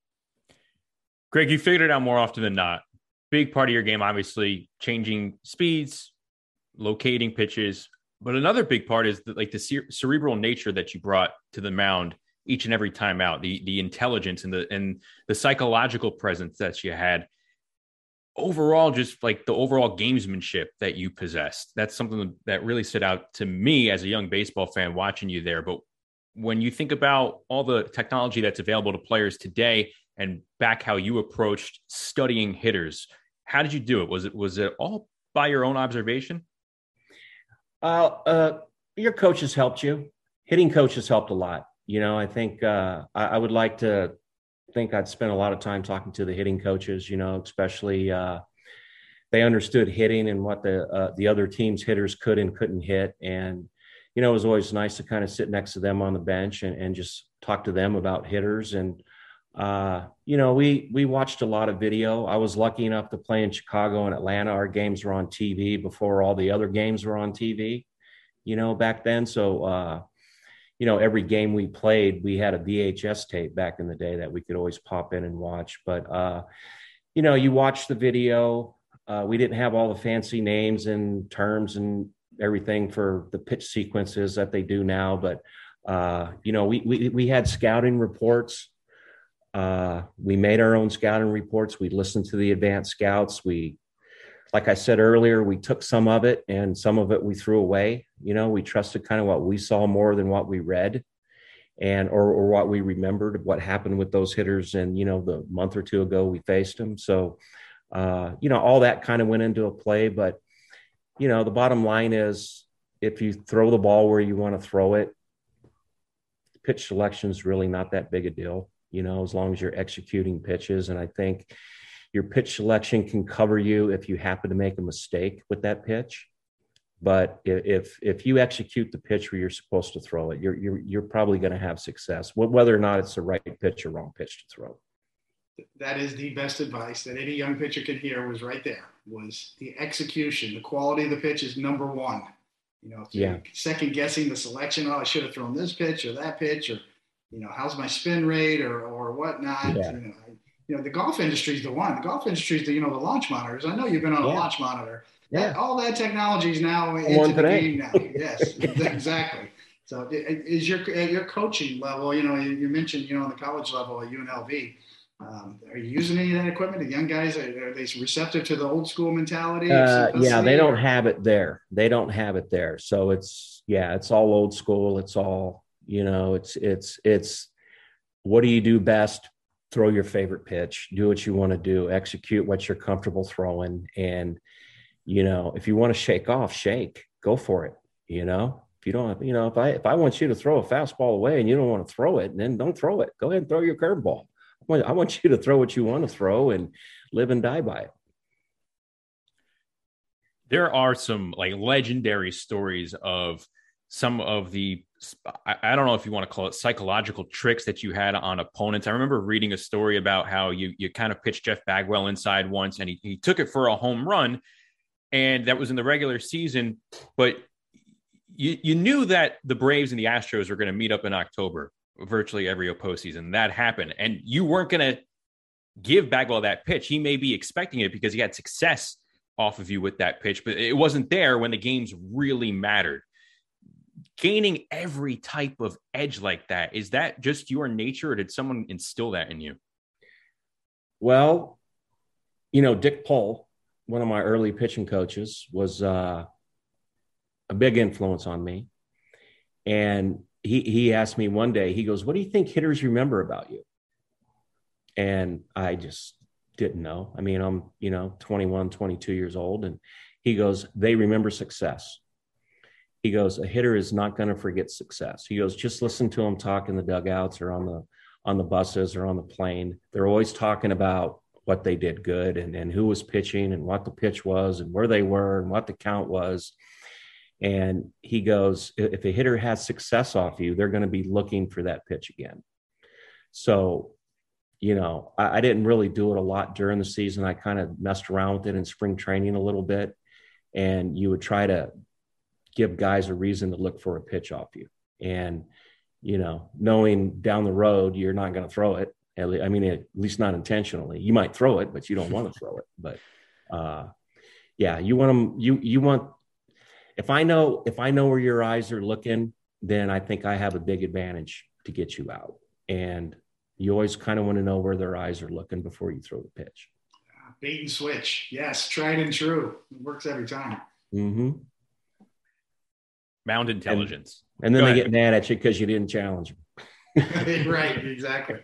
Greg, you figured it out more often than not. Big part of your game, obviously, changing speeds, locating pitches. But another big part is the, like the cere- cerebral nature that you brought to the mound each and every time out, the the intelligence and the and the psychological presence that you had. Overall, just like the overall gamesmanship that you possessed. That's something that really stood out to me as a young baseball fan watching you there. But when you think about all the technology that's available to players today and back how you approached studying hitters, how did you do it? Was it was it all by your own observation? Uh, uh, your coaches helped you. Hitting coaches helped a lot. You know, I think uh, I, I would like to think I'd spent a lot of time talking to the hitting coaches, you know, especially uh, they understood hitting and what the uh, the other team's hitters could and couldn't hit. And, you know, it was always nice to kind of sit next to them on the bench and, and just talk to them about hitters. And, uh, you know, we we watched a lot of video. I was lucky enough to play in Chicago and Atlanta. Our games were on T V before all the other games were on T V, you know, back then. So, uh, you know, every game we played, we had a V H S tape back in the day that we could always pop in and watch. But, uh, you know, you watch the video. Uh, we didn't have all the fancy names and terms and everything for the pitch sequences that they do now. But, uh, you know, we, we, we had scouting reports. Uh, we made our own scouting reports. We listened to the advanced scouts. We, like I said earlier, we took some of it and some of it we threw away. You know, we trusted kind of what we saw more than what we read and, or, or what we remembered of what happened with those hitters. And, you know, the month or two ago we faced them. So, uh, you know, all that kind of went into a play, but, you know, the bottom line is if you throw the ball where you want to throw it, the pitch selection is really not that big a deal, you know, as long as you're executing pitches. And I think your pitch selection can cover you if you happen to make a mistake with that pitch. But if if you execute the pitch where you're supposed to throw it, you're you're you're probably going to have success, whether or not it's the right pitch or wrong pitch to throw. That is the best advice that any young pitcher could hear. Was right there. Was the execution, the quality of the pitch is number one. You know, if you're yeah. second guessing the selection, oh, I should have thrown this pitch or that pitch, or you know, how's my spin rate or or whatnot. Yeah. You know, I, you know, the golf industry is the one. The golf industry is the you know the launch monitors. I know you've been on Yeah. a launch monitor. Yeah. That, all that technology is now One into the today. game now. Yes, exactly. So is your at your coaching level, you know, you, you mentioned, you know, on the college level at U N L V, um, are you using any of that equipment? The young guys, are, are they receptive to the old school mentality? Uh, yeah, they don't or? have it there. They don't have it there. So it's, yeah, it's all old school. It's all, you know, it's, it's, it's, what do you do best? Throw your favorite pitch, do what you want to do, execute what you're comfortable throwing. And, you know, if you want to shake off, shake, go for it. You know, if you don't, you know, if I, if I want you to throw a fastball away and you don't want to throw it, then don't throw it. Go ahead and throw your curveball. I want, I want you to throw what you want to throw and live and die by it. There are some like legendary stories of some of the, I, I don't know if you want to call it psychological tricks that you had on opponents. I remember reading a story about how you, you kind of pitched Jeff Bagwell inside once and he, he took it for a home run. And that was in the regular season, but you you knew that the Braves and the Astros were going to meet up in October, virtually every postseason. That happened. And you weren't going to give Bagwell that pitch. He may be expecting it because he had success off of you with that pitch, but it wasn't there when the games really mattered. Gaining every type of edge like that, is that just your nature or did someone instill that in you? Well, you know, Dick Pohl, one of my early pitching coaches, was uh, a big influence on me. And he he asked me one day, he goes, what do you think hitters remember about you? And I just didn't know. I mean, I'm, you know, twenty-one, twenty-two years old. And he goes, they remember success. He goes, a hitter is not going to forget success. He goes, just listen to them talk in the dugouts or on the, on the buses or on the plane. They're always talking about what they did good and, and who was pitching and what the pitch was and where they were and what the count was. And he goes, if a hitter has success off you, they're going to be looking for that pitch again. So, you know, I, I didn't really do it a lot during the season. I kind of messed around with it in spring training a little bit. And you would try to give guys a reason to look for a pitch off you. And, you know, knowing down the road, you're not going to throw it. I mean, at least not intentionally. You might throw it, but you don't want to throw it. But uh, yeah, you want them. You you want. If I know if I know where your eyes are looking, then I think I have a big advantage to get you out. And you always kind of want to know where their eyes are looking before you throw the pitch. Bait and switch, yes, tried and true. It works every time. Mm-hmm. Mound intelligence, and, and then Go they ahead. get mad at you because you didn't challenge them. Right, exactly.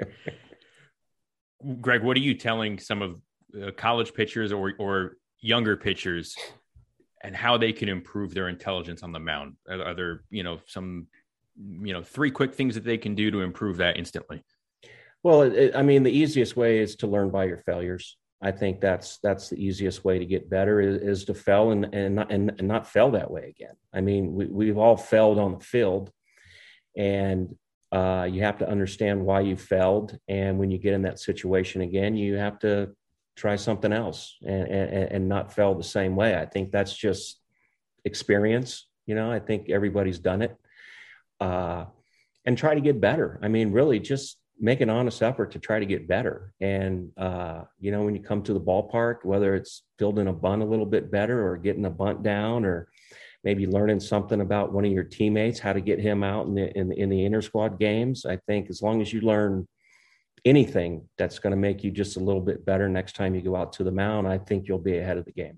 Greg, what are you telling some of uh, college pitchers or or younger pitchers and how they can improve their intelligence on the mound? Are, are there, you know, some, you know, three quick things that they can do to improve that instantly? Well, it, I mean, the easiest way is to learn by your failures. I think that's that's the easiest way to get better is, is to fail and and not, and, and not fail that way again. I mean, we, we've all failed on the field, and uh, you have to understand why you failed. And when you get in that situation again, you have to try something else and, and, and not fail the same way. I think that's just experience. You know, I think everybody's done it, uh, and try to get better. I mean, really just make an honest effort to try to get better. And, uh, you know, when you come to the ballpark, whether it's fielding a bunt a little bit better or getting a bunt down, or maybe learning something about one of your teammates, how to get him out in the, in, in the inter squad games. I think as long as you learn anything that's going to make you just a little bit better next time you go out to the mound, I think you'll be ahead of the game.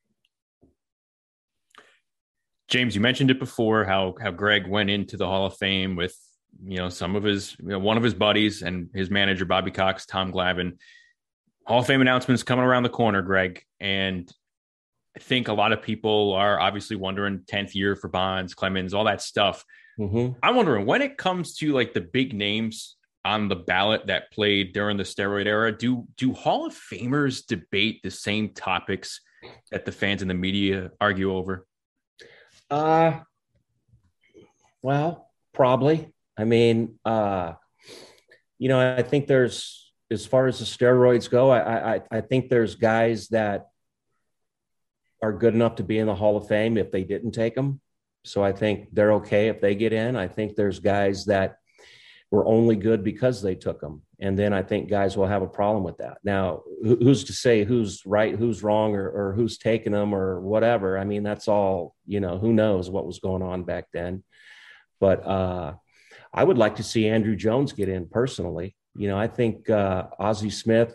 James, you mentioned it before, how, how Greg went into the Hall of Fame with, you know, some of his, you know, one of his buddies and his manager, Bobby Cox, Tom Glavine. Hall of Fame announcements coming around the corner, Greg. And I think a lot of people are obviously wondering tenth year for Bonds, Clemens, all that stuff. Mm-hmm. I'm wondering, when it comes to like the big names on the ballot that played during the steroid era, do do Hall of Famers debate the same topics that the fans and the media argue over? Uh, well, probably. I mean, uh, you know, I think there's, as far as the steroids go, I, I, I think there's guys that are good enough to be in the Hall of Fame if they didn't take them. So I think they're okay if they get in. I think there's guys that were only good because they took them. And then I think guys will have a problem with that. Now, who's to say who's right, who's wrong, or, or who's taking them or whatever? I mean, that's all, you know, who knows what was going on back then. But uh, I would like to see Andrew Jones get in personally. You know, I think uh, Ozzie Smith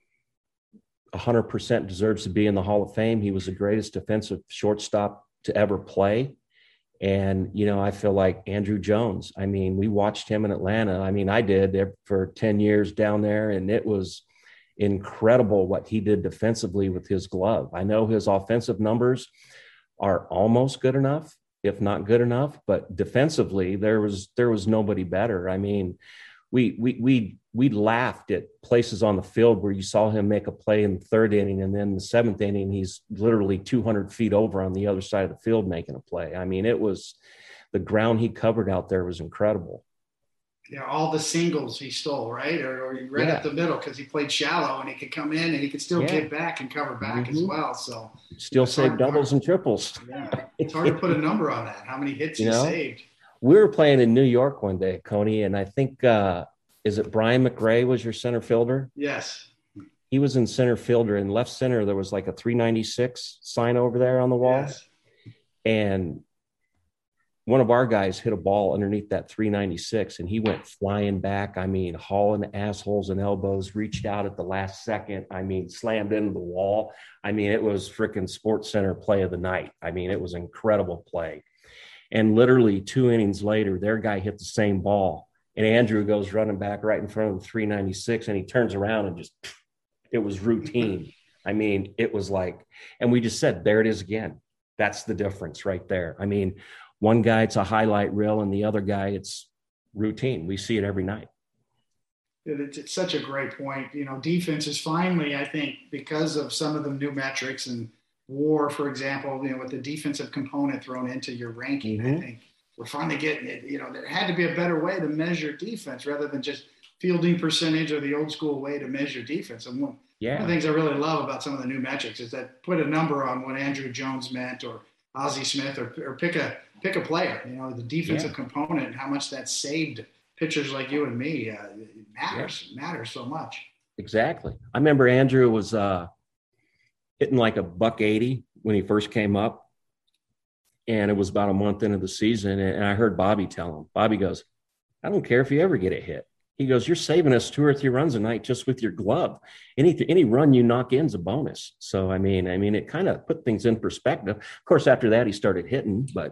one hundred percent deserves to be in the Hall of Fame. He was the greatest defensive shortstop to ever play. And, you know, I feel like Andrew Jones, I mean, we watched him in Atlanta. I mean, I did for ten years down there, and it was incredible what he did defensively with his glove. I know his offensive numbers are almost good enough, if not good enough, but defensively, there was there was nobody better. I mean, we we we we laughed at places on the field where you saw him make a play in the third inning, and then the seventh inning, he's literally two hundred feet over on the other side of the field making a play. I mean, it was, the ground he covered out there was incredible. Yeah, all the singles he stole, right? Or, or right Yeah. up the middle, because he played shallow and he could come in and he could still Yeah. get back and cover back Mhm. as well. So Still It's saved hard- doubles and triples. yeah, it's hard to put a number on that. How many hits You he know? saved? We were playing in New York one day, Coney, and I think, uh, is it Brian McRae was your center fielder? Yes. He was in center fielder, and left center, there was like a three ninety-six sign over there on the wall. Yes. And one of our guys hit a ball underneath that three ninety-six, and he went flying back. I mean, hauling assholes and elbows, reached out at the last second. I mean, slammed into the wall. I mean, it was freaking Sports Center play of the night. I mean, it was incredible play. And literally two innings later, their guy hit the same ball. And Andrew goes running back right in front of the three ninety-six, and he turns around and just, it was routine. I mean, it was like, and we just said, there it is again. That's the difference right there. I mean, one guy, it's a highlight reel, and the other guy, it's routine. We see it every night. It's, it's such a great point. You know, defense is finally, I think, because of some of the new metrics and WAR, for example, you know, with the defensive component thrown into your ranking, Mhm. I think we're finally getting it. You know, there had to be a better way to measure defense rather than just fielding percentage or the old school way to measure defense. And one, Yeah. one of the things I really love about some of the new metrics is that put a number on what Andrew Jones meant, or Ozzie Smith, or, or pick a pick a player. You know, the defensive Yeah. component and how much that saved pitchers like you and me. Uh, it matters, yeah. matters so much. Exactly. I remember Andrew was uh, hitting like a buck eighty when he first came up. And it was about a month into the season. And I heard Bobby tell him, Bobby goes, I don't care if you ever get a hit. He goes, you're saving us two or three runs a night just with your glove. Any any run you knock in is a bonus. So, I mean, I mean, it kind of put things in perspective. Of course, after that, he started hitting, but,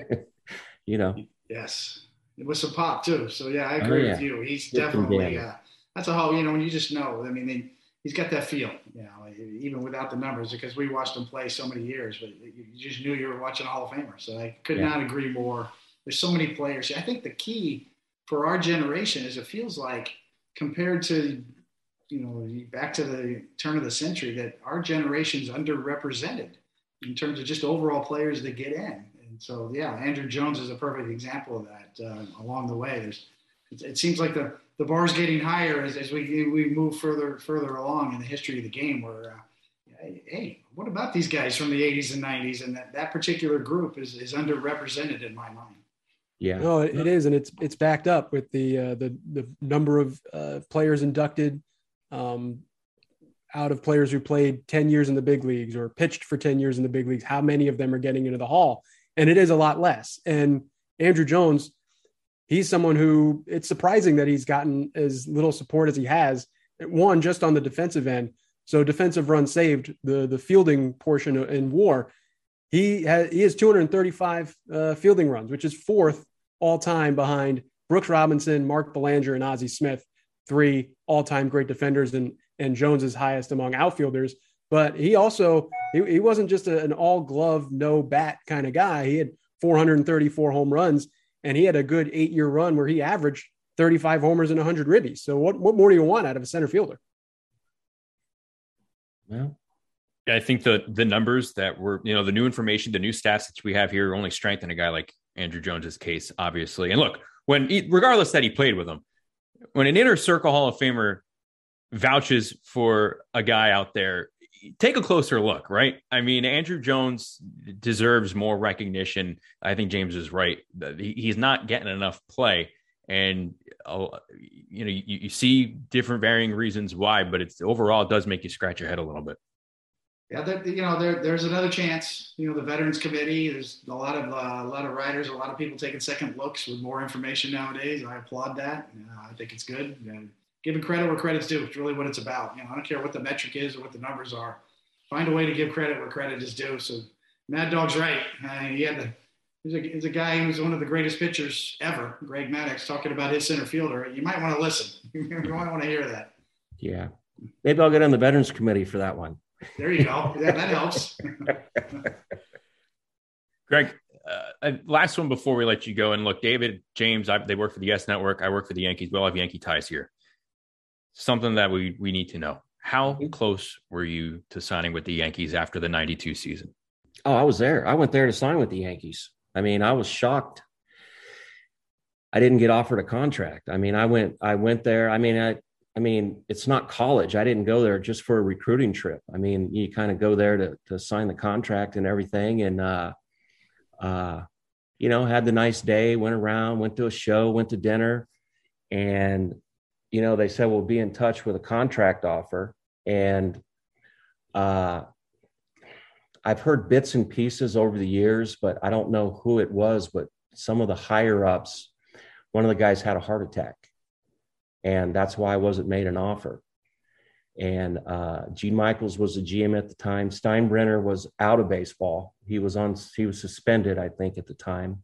you know. Yes. It was some pop, too. So, yeah, I agree oh, yeah. with you. He's Good definitely uh, – that's a whole – you know, when you just know. I mean, they, he's got that feel, you know, even without the numbers, because we watched him play so many years, but you just knew you were watching a Hall of Famer. So I could yeah. not agree more. There's so many players. I think the key for our generation is it feels like compared to, you know, back to the turn of the century, that our generation's underrepresented in terms of just overall players that get in. And so, yeah, Andrew Jones is a perfect example of that uh, along the way. There's, it, it seems like the, the bar's getting higher as, as we we move further further along in the history of the game, where, uh, hey, what about these guys from the eighties and nineties? And that, that particular group is, is underrepresented in my mind. Yeah, no, it, it is, and it's it's backed up with the uh, the the number of uh, players inducted um, out of players who played ten years in the big leagues or pitched for ten years in the big leagues. How many of them are getting into the Hall? And it is a lot less. And Andrew Jones, he's someone who it's surprising that he's gotten as little support as he has. One, just on the defensive end. So defensive runs saved, the the fielding portion in WAR. He has he has two hundred thirty-five uh, fielding runs, which is fourth all time behind Brooks Robinson, Mark Belanger, and Ozzie Smith, three all time great defenders, and and Jones is highest among outfielders. But he also he, he wasn't just a, an all glove, no bat kind of guy. He had four hundred thirty-four home runs. and he had a good eight year run where he averaged thirty-five homers and one hundred ribbies. So what, what more do you want out of a center fielder? Well, I think the the numbers that were, you know, the new information, the new stats that we have here only strengthen a guy like Andruw Jones's case, obviously. And look, when he, regardless that he played with him, when an inner circle Hall of Famer vouches for a guy out there, take a closer look, right? I mean, Andruw Jones deserves more recognition. I think James is right. He's not getting enough play. And, uh, you know, you, you see different varying reasons why, but it's overall, it does make you scratch your head a little bit. Yeah, there, you know, there, there's another chance. You know, the Veterans Committee. There's a lot of uh, a lot of writers, a lot of people taking second looks with more information nowadays. I applaud that. Uh, I think it's good. And giving credit where credit's due. It's really what it's about. You know, I don't care what the metric is or what the numbers are. Find a way to give credit where credit is due. So Mad Dog's right. Uh, he had the, he's, a, he's a guy who's one of the greatest pitchers ever, Greg Maddux, talking about his center fielder. You might want to listen. You might want to hear that. Yeah. Maybe I'll get on the Veterans Committee for that one. There you go. Yeah, that helps. Greg, uh, last one before we let you go. And look, David, James, I, they work for the Yes Network. I work for the Yankees. We all have Yankee ties here. Something that we, we need to know. How close were you to signing with the Yankees after the ninety-two season? Oh, I was there. I went there to sign with the Yankees. I mean, I was shocked. I didn't get offered a contract. I mean, I went, I went there. I mean, I, I mean, it's not college. I didn't go there just for a recruiting trip. I mean, you kind of go there to, to sign the contract and everything. And, uh, uh, you know, had the nice day, went around, went to a show, went to dinner. And, you know, they said, we'll be in touch with a contract offer. And uh, I've heard bits and pieces over the years, but I don't know who it was, but some of the higher ups, one of the guys had a heart attack. And that's why I wasn't made an offer. And uh, Gene Michaels was the G M at the time. Steinbrenner was out of baseball. He was on, he was suspended, I think, at the time.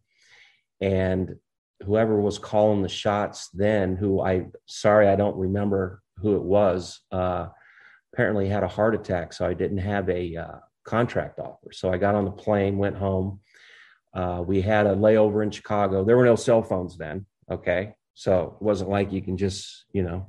And whoever was calling the shots then, who I, sorry, I don't remember who it was, uh, apparently had a heart attack. So I didn't have a uh, contract offer. So I got on the plane, went home. Uh, we had a layover in Chicago. There were no cell phones then. Okay. So it wasn't like you can just, you know,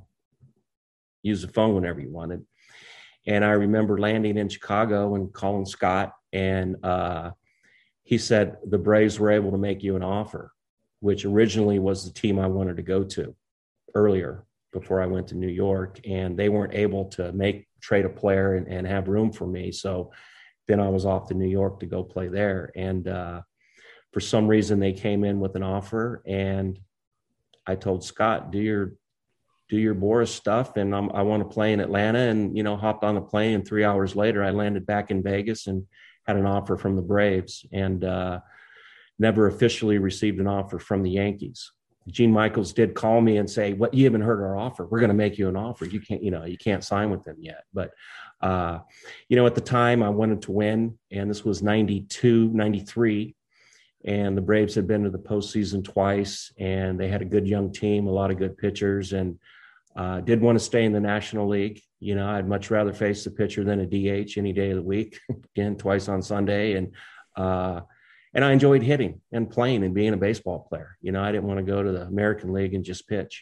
use the phone whenever you wanted. And I remember landing in Chicago and calling Scott, and uh, he said the Braves were able to make you an offer, which originally was the team I wanted to go to earlier before I went to New York, and they weren't able to make trade a player and, and have room for me. So then I was off to New York to go play there. And uh, for some reason they came in with an offer, and I told Scott, do your, do your Boras stuff. And I'm, I want to play in Atlanta, and, you know, hopped on the plane. And three hours later, I landed back in Vegas and had an offer from the Braves, and uh, never officially received an offer from the Yankees. Gene Michaels did call me and say, what, you haven't heard our offer. We're going to make you an offer. You can't, you know, you can't sign with them yet. But, uh, you know, at the time I wanted to win, and this was ninety-two, ninety-three. And the Braves had been to the postseason twice, and they had a good young team, a lot of good pitchers, and uh, did want to stay in the National League. You know, I'd much rather face the pitcher than a D H any day of the week, again, twice on Sunday. And, uh, and I enjoyed hitting and playing and being a baseball player. You know, I didn't want to go to the American League and just pitch.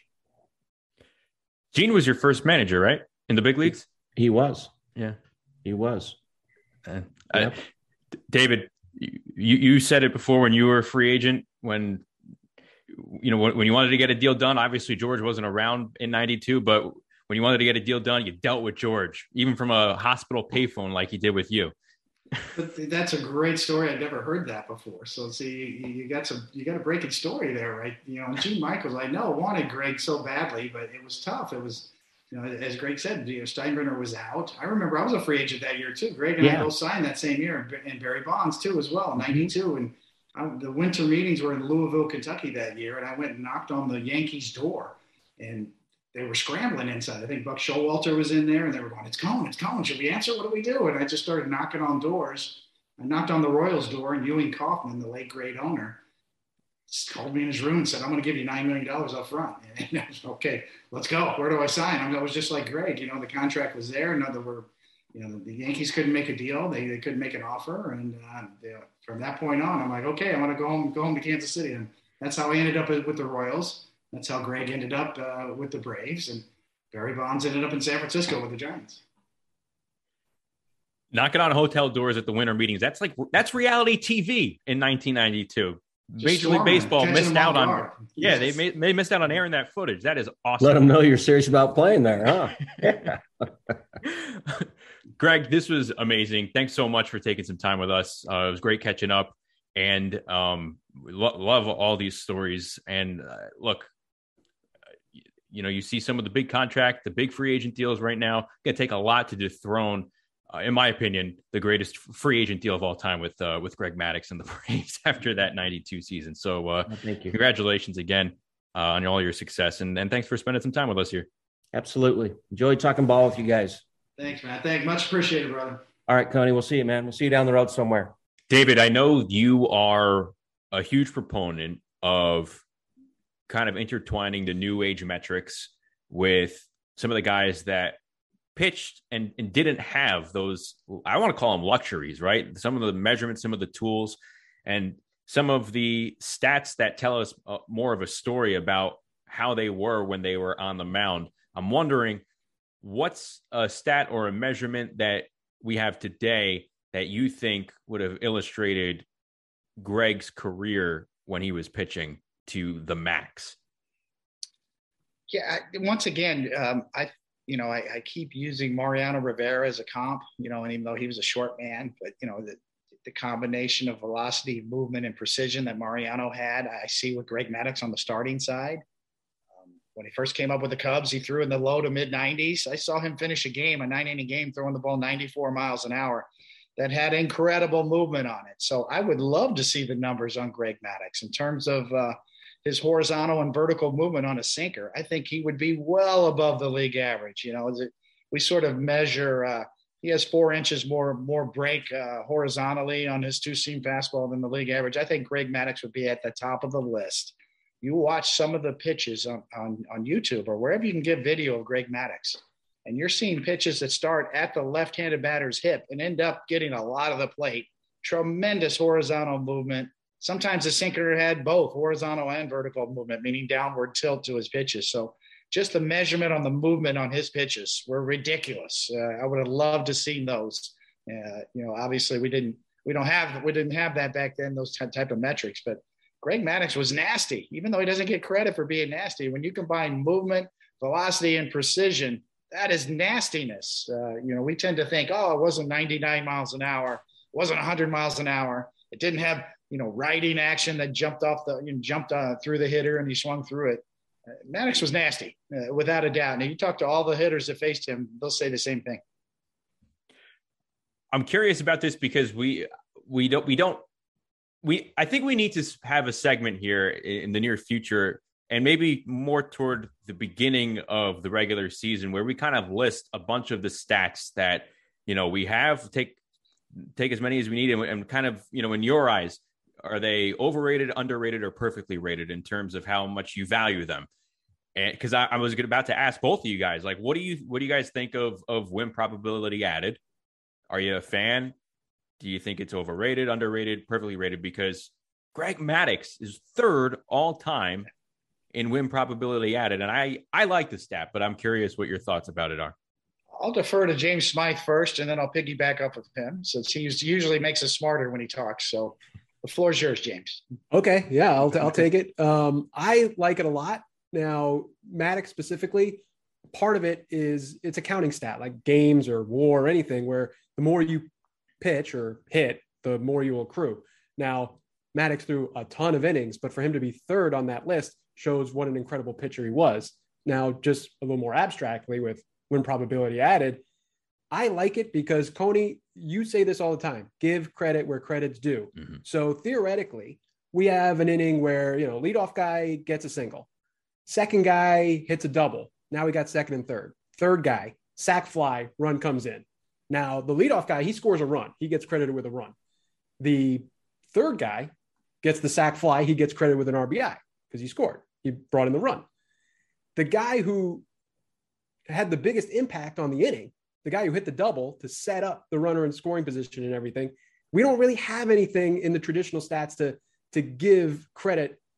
Gene was your first manager, right? In the big leagues? He was. Yeah. He was. Uh, yep. I, David, you, you said it before when you were a free agent, when, you know, when, when you wanted to get a deal done, obviously George wasn't around in ninety-two, but when you wanted to get a deal done, you dealt with George, even from a hospital payphone like he did with you. But that's a great story. I'd never heard that before. So see, you, you got some, you got a breaking story there, right? You know, and Gene Michaels, I know, wanted Greg so badly, but it was tough. It was, you know, as Greg said, you know, Steinbrenner was out. I remember I was a free agent that year too. Greg and yeah. I both signed that same year, and Barry Bonds too as well, ninety-two. Mm-hmm. And I, the winter meetings were in Louisville, Kentucky that year, and I went and knocked on the Yankees' door, and they were scrambling inside. I think Buck Showalter was in there, and they were going, it's Cone, it's Cone. Should we answer? What do we do? And I just started knocking on doors. I knocked on the Royals' door, and Ewing Kaufman, the late great owner, just called me in his room and said, I'm going to give you nine million dollars up front. And I was, okay, let's go. Where do I sign? I, mean, I was just like Greg, you know, the contract was there. No, there were, you know, the Yankees couldn't make a deal. They they couldn't make an offer. And uh, they, from that point on, I'm like, okay, I want to go home, go home to Kansas City and that's how he ended up with the Royals. That's how Greg ended up uh, with the Braves, and Barry Bonds ended up in San Francisco with the Giants. Knocking on hotel doors at the winter meetings. That's like, that's reality T V in nineteen ninety-two. Just Major League Baseball missed out on, on yeah, yes. they, they missed out on airing that footage. That is awesome. Let them know you're serious about playing there, huh? Yeah. Greg, this was amazing. Thanks so much for taking some time with us. Uh, it was great catching up, and um, lo- love all these stories. And uh, look, you know, you see some of the big contract, the big free agent deals right now. Going to take a lot to dethrone, uh, in my opinion, the greatest free agent deal of all time with uh, with Greg Maddux and the Braves after that ninety-two season. So, uh, well, thank you. Congratulations again uh, on all your success, and and thanks for spending some time with us here. Absolutely, enjoyed talking ball with you guys. Thanks, man. Thank much appreciated, brother. All right, Coney, we'll see you, man. We'll see you down the road somewhere. David, I know you are a huge proponent of kind of intertwining the new age metrics with some of the guys that pitched and, and didn't have those, I want to call them luxuries, right? Some of the measurements, some of the tools, and some of the stats that tell us uh, more of a story about how they were when they were on the mound. I'm wondering, what's a stat or a measurement that we have today that you think would have illustrated Greg's career when he was pitching to the max? Yeah, once again, um, I, you know, I, I keep using Mariano Rivera as a comp, you know, and even though he was a short man, but, you know, the, the combination of velocity, movement, and precision that Mariano had, I see with Greg Maddux on the starting side. When he first came up with the Cubs, he threw in the low to mid nineties. I saw him finish a game, a nine inning game, throwing the ball ninety-four miles an hour that had incredible movement on it. So I would love to see the numbers on Greg Maddux in terms of uh, his horizontal and vertical movement on a sinker. I think he would be well above the league average. You know, we sort of measure, uh, he has four inches more, more break uh, horizontally on his two seam fastball than the league average. I think Greg Maddux would be at the top of the list. You watch some of the pitches on, on, on YouTube or wherever you can get video of Greg Maddux, and you're seeing pitches that start at the left-handed batter's hip and end up getting a lot of the plate. Tremendous horizontal movement. Sometimes the sinker had both horizontal and vertical movement, meaning downward tilt to his pitches. So just the measurement on the movement on his pitches were ridiculous. Uh, I would have loved to seen those. Uh, you know, obviously we didn't, we don't have, we didn't have that back then, those type of metrics, but Greg Maddux was nasty, even though he doesn't get credit for being nasty. When you combine movement, velocity, and precision, that is nastiness. Uh, you know, we tend to think, oh, it wasn't ninety-nine miles an hour. It wasn't one hundred miles an hour. It didn't have, you know, riding action that jumped off the, you know, jumped uh, through the hitter and he swung through it. Uh, Maddux was nasty, uh, without a doubt. And you talk to all the hitters that faced him, they'll say the same thing. I'm curious about this because we we don't we don't we I think we need to have a segment here in the near future, and maybe more toward the beginning of the regular season, where we kind of list a bunch of the stats that, you know, we have, take take as many as we need, and, and kind of, you know, in your eyes, are they overrated, underrated, or perfectly rated in terms of how much you value them? And because I, I was about to ask both of you guys, like, what do you what do you guys think of of win probability added? Are you a fan? Do you think it's overrated, underrated, perfectly rated? Because Greg Maddux is third all time in win probability added. And I, I like the stat, but I'm curious what your thoughts about it are. I'll defer to James Smythe first, and then I'll piggyback up with him, since he usually makes us smarter when he talks. So the floor is yours, James. Okay. Yeah, I'll, I'll take it. Um, I like it a lot. Now, Maddux specifically, part of it is it's a counting stat, like games or war or anything, where the more you pitch or hit, the more you will accrue. Now, Maddux threw a ton of innings, but for him to be third on that list shows what an incredible pitcher he was. Now, just a little more abstractly with win probability added, I like it because, Coney, you say this all the time, give credit where credit's due. Mm-hmm. So theoretically, we have an inning where, you know, leadoff guy gets a single. Second guy hits a double. Now we got second and third. Third guy, sac fly, run comes in. Now, the leadoff guy, he scores a run. He gets credited with a run. The third guy gets the sac fly. He gets credited with an R B I because he scored. He brought in the run. The guy who had the biggest impact on the inning, the guy who hit the double to set up the runner in scoring position and everything, we don't really have anything in the traditional stats to, to give credit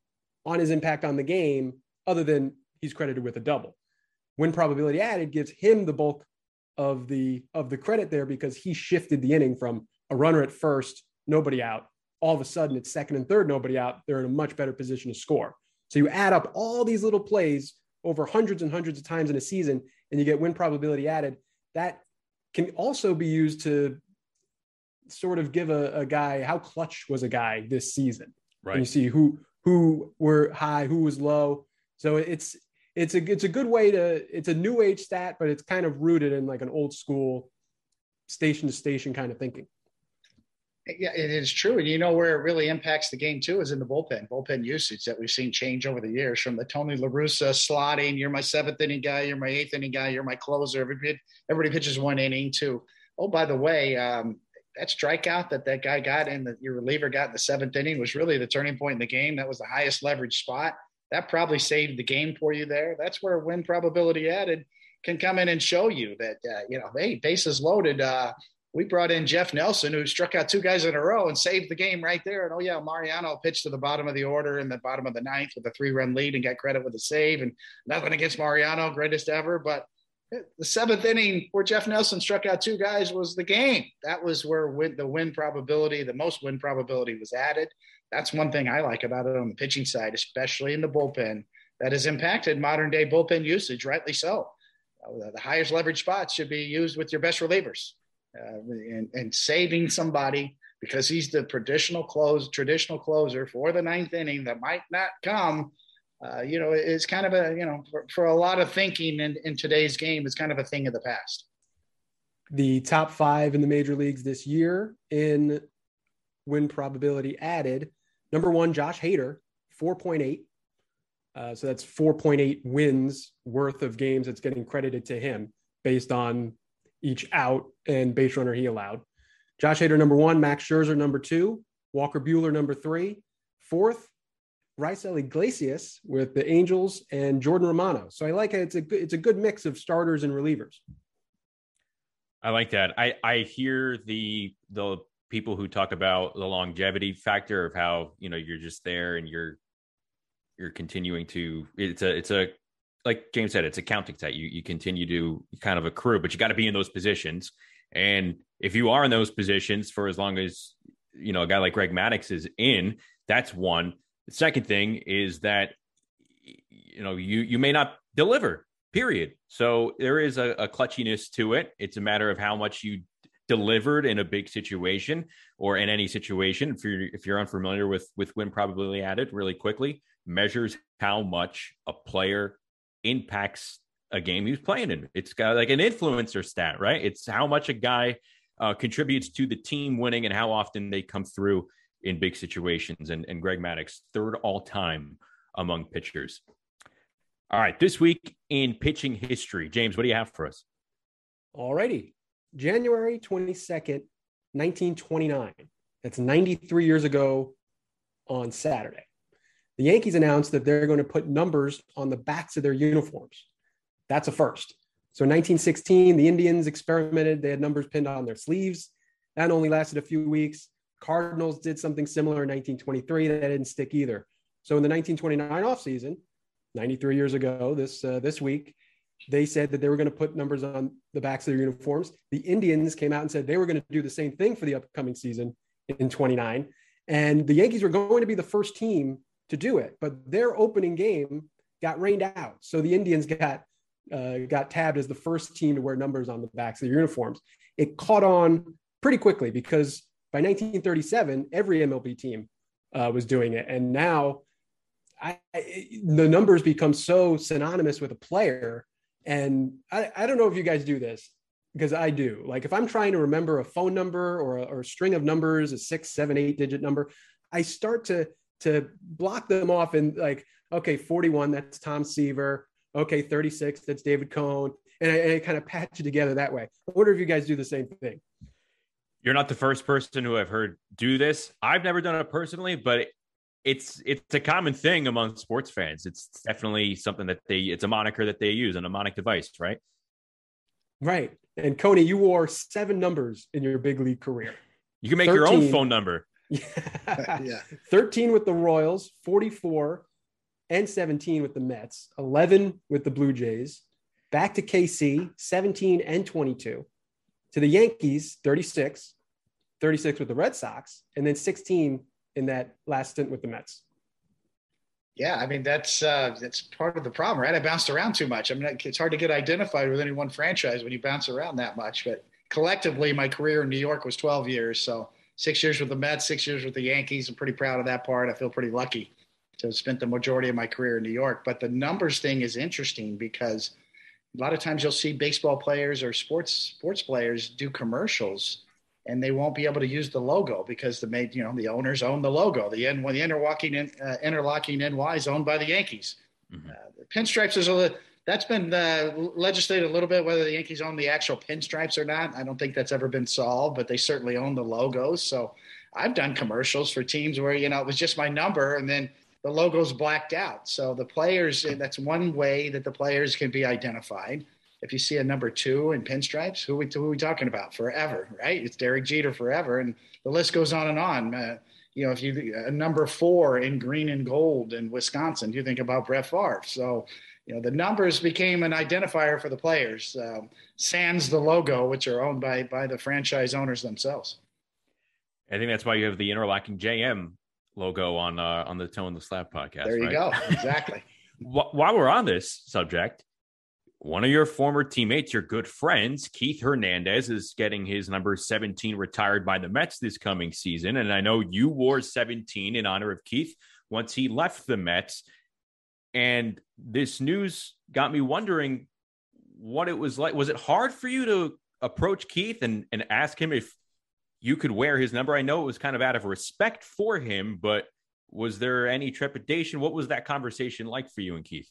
on his impact on the game, other than he's credited with a double. Win probability added gives him the bulk of the of the credit there because he shifted the inning from a runner at first, nobody out. All of a sudden, it's second and third, nobody out. They're in a much better position to score. So you add up all these little plays over hundreds and hundreds of times in a season, and you get win probability added. That can also be used to sort of give a, a guy how clutch was a guy this season. Right. And you see who who were high, who was low. So it's it's a it's a good way to it's a new age stat, but it's kind of rooted in like an old school station to station kind of thinking. Yeah, it is true. And you know where it really impacts the game too is in the bullpen, bullpen usage that we've seen change over the years from the Tony La Russa slotting. You're my seventh inning guy. You're my eighth inning guy. You're my closer. Everybody, everybody pitches one inning to, oh, by the way, um, that strikeout that that guy got in the, your reliever got in the seventh inning was really the turning point in the game. That was the highest leverage spot. That probably saved the game for you there. That's where win probability added can come in and show you that, uh, you know, hey, bases loaded. Uh, we brought in Jeff Nelson, who struck out two guys in a row and saved the game right there. And, oh, yeah, Mariano pitched to the bottom of the order in the bottom of the ninth with a three-run lead and got credit with a save. And nothing against Mariano, greatest ever. But the seventh inning where Jeff Nelson struck out two guys was the game. That was where win, the win probability, the most win probability was added. That's one thing I like about it on the pitching side, especially in the bullpen, that has impacted modern-day bullpen usage, rightly so. Uh, the highest leverage spots should be used with your best relievers. Uh, and, and saving somebody because he's the traditional close, traditional closer for the ninth inning that might not come, uh, you know, is kind of a, you know, for, for a lot of thinking in, in today's game is kind of a thing of the past. The top five in the major leagues this year in win probability added. Number one, Josh Hader, four point eight. Uh, so that's four point eight wins worth of games that's getting credited to him based on each out and base runner he allowed. Josh Hader, number one, Max Scherzer, number two, Walker Buehler, number three, fourth, Raisel Iglesias with the Angels and Jordan Romano. So I like it. It's a good, it's a good mix of starters and relievers. I like that. I, I hear the, the people who talk about the longevity factor of how, you know, you're just there and you're, you're continuing to, it's a, it's a, like James said, it's a counting stat. You you continue to kind of accrue, but you got to be in those positions. And if you are in those positions for as long as, you know, a guy like Greg Maddux is in, that's one. The second thing is that, you know, you you may not deliver, period. So there is a, a clutchiness to it. It's a matter of how much you delivered in a big situation or in any situation. If you're, if you're unfamiliar with, with win probability added, really quickly measures how much a player impacts a game he's playing in. It's got like an influencer stat, right? It's how much a guy uh, contributes to the team winning and how often they come through in big situations. And, and Greg Maddux, third all time among pitchers. All right, this week in pitching history, James, what do you have for us? All righty. January twenty-second, nineteen twenty-nine. That's ninety-three years ago on Saturday. The Yankees announced that they're going to put numbers on the backs of their uniforms. That's a first. So in nineteen sixteen, the Indians experimented. They had numbers pinned on their sleeves. That only lasted a few weeks. Cardinals did something similar in nineteen twenty-three. That didn't stick either. So in the nineteen twenty-nine offseason, ninety-three years ago, this, uh, this week, they said that they were going to put numbers on the backs of their uniforms. The Indians came out and said they were going to do the same thing for the upcoming season in twenty-nine. And the Yankees were going to be the first team to do it, but their opening game got rained out. So the Indians got uh, got tabbed as the first team to wear numbers on the backs of their uniforms. It caught on pretty quickly because by nineteen thirty-seven, every M L B team uh, was doing it. And now I, I, the numbers become so synonymous with a player. And I, I don't know if you guys do this because I do. Like if I'm trying to remember a phone number or a, or a string of numbers, a six, seven, eight digit number, I start to to block them off and like, okay, forty-one, that's Tom Seaver. Okay, thirty-six, that's David Cohn. And I, and I kind of patch it together that way. I wonder if you guys do the same thing. You're not the first person who I've heard do this. I've never done it personally, but it's it's a common thing among sports fans. It's definitely something that they, it's a moniker that they use, a mnemonic device, right? Right. And Coney, you wore seven numbers in your big league career. You can make thirteen your own phone number. Yeah. yeah. thirteen with the Royals, forty-four and seventeen with the Mets, eleven with the Blue Jays, back to K C, seventeen and twenty-two, to the Yankees, thirty-six, thirty-six with the Red Sox, and then sixteen in that last stint with the Mets. Yeah, I mean, that's uh, that's part of the problem, right? I bounced around too much. I mean, it's hard to get identified with any one franchise when you bounce around that much. But collectively, my career in New York was twelve years. So six years with the Mets, six years with the Yankees. I'm pretty proud of that part. I feel pretty lucky to have spent the majority of my career in New York. But the numbers thing is interesting because a lot of times you'll see baseball players or sports sports players do commercials, and they won't be able to use the logo because the made, you know, the owners own the logo. The N, when the interlocking in, uh, interlocking N Y is owned by the Yankees. Mm-hmm. Uh, the pinstripes is a little, that's been uh, legislated a little bit, whether the Yankees own the actual pinstripes or not. I don't think that's ever been solved, but they certainly own the logos. So I've done commercials for teams where, you know, it was just my number and then the logo's blacked out. So the players, that's one way that the players can be identified. If you see a number two in pinstripes, who are, we, who are we talking about? Forever, right? It's Derek Jeter forever. And the list goes on and on. Uh, you know, if you a number four in green and gold in Wisconsin, you think about Brett Favre. So, you know, the numbers became an identifier for the players, um, sans the logo, which are owned by by the franchise owners themselves. I think that's why you have the interlocking J M logo on uh, on the Toe in the Slab podcast. There you right? go. Exactly. While we're on this subject, one of your former teammates, your good friends, Keith Hernandez, is getting his number seventeen retired by the Mets this coming season. And I know you wore seventeen in honor of Keith once he left the Mets. And this news got me wondering what it was like. Was it hard for you to approach Keith and, and ask him if you could wear his number? I know it was kind of out of respect for him, but was there any trepidation? What was that conversation like for you and Keith?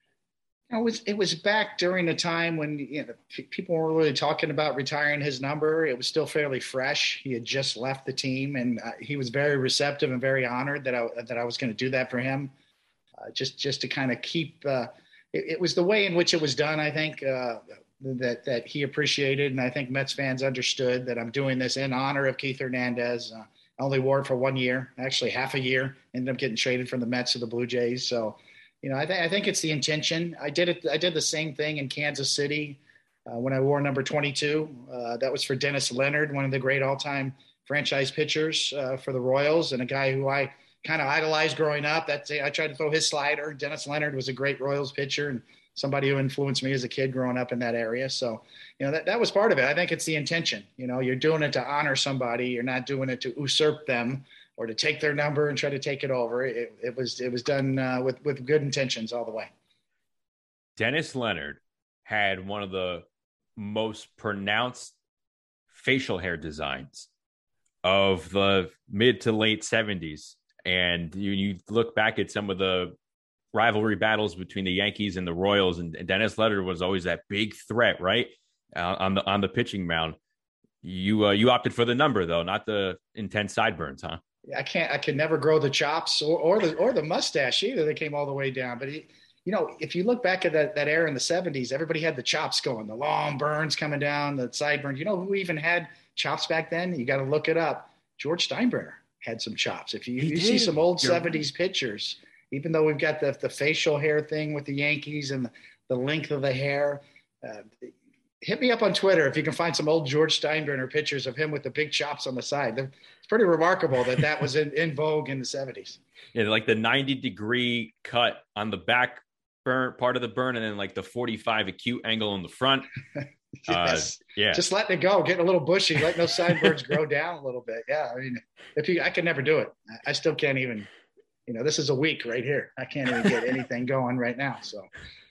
It was it was back during a time when, you know, people were really talking about retiring his number. It was still fairly fresh. He had just left the team, and uh, he was very receptive and very honored that I that I was going to do that for him. Uh, just just to kind of keep. Uh, it, it was the way in which it was done. I think uh, that that he appreciated, and I think Mets fans understood that I'm doing this in honor of Keith Hernandez. Uh, I only wore it for one year, actually half a year. Ended up getting traded from the Mets to the Blue Jays, so. You know, I, th- I think it's the intention. I did it. I did the same thing in Kansas City uh, when I wore number twenty-two. Uh, that was for Dennis Leonard, one of the great all-time franchise pitchers uh, for the Royals, and a guy who I kind of idolized growing up. That's I tried to throw his slider. Dennis Leonard was a great Royals pitcher and somebody who influenced me as a kid growing up in that area. So, you know, that, that was part of it. I think it's the intention. You know, you're doing it to honor somebody. You're not doing it to usurp them or to take their number and try to take it over. It, it was it was done uh, with, with good intentions all the way. Dennis Leonard had one of the most pronounced facial hair designs of the mid to late seventies. And you, you look back at some of the rivalry battles between the Yankees and the Royals, and, and Dennis Leonard was always that big threat, right, uh, on the on the pitching mound. You uh, you opted for the number, though, not the intense sideburns, huh? I can't. I could never grow the chops or, or the or the mustache either. They came all the way down. But he, you know, if you look back at that, that era in the seventies, everybody had the chops going, the long burns coming down, the sideburns. You know who even had chops back then? You got to look it up. George Steinbrenner had some chops. If you, you see some old You're seventies right. pictures, even though we've got the the facial hair thing with the Yankees and the, the length of the hair. Uh, Hit me up on Twitter if you can find some old George Steinbrenner pictures of him with the big chops on the side. It's pretty remarkable that that was in, in vogue in the seventies. Yeah, like the ninety degree cut on the back burn part of the burn, and then like the forty-five acute angle on the front. Yes. Uh, yeah, just letting it go, getting a little bushy, letting those sideburns grow down a little bit. Yeah, I mean, if you, I could never do it. I still can't even. You know, this is a week right here. I can't even get anything going right now. So.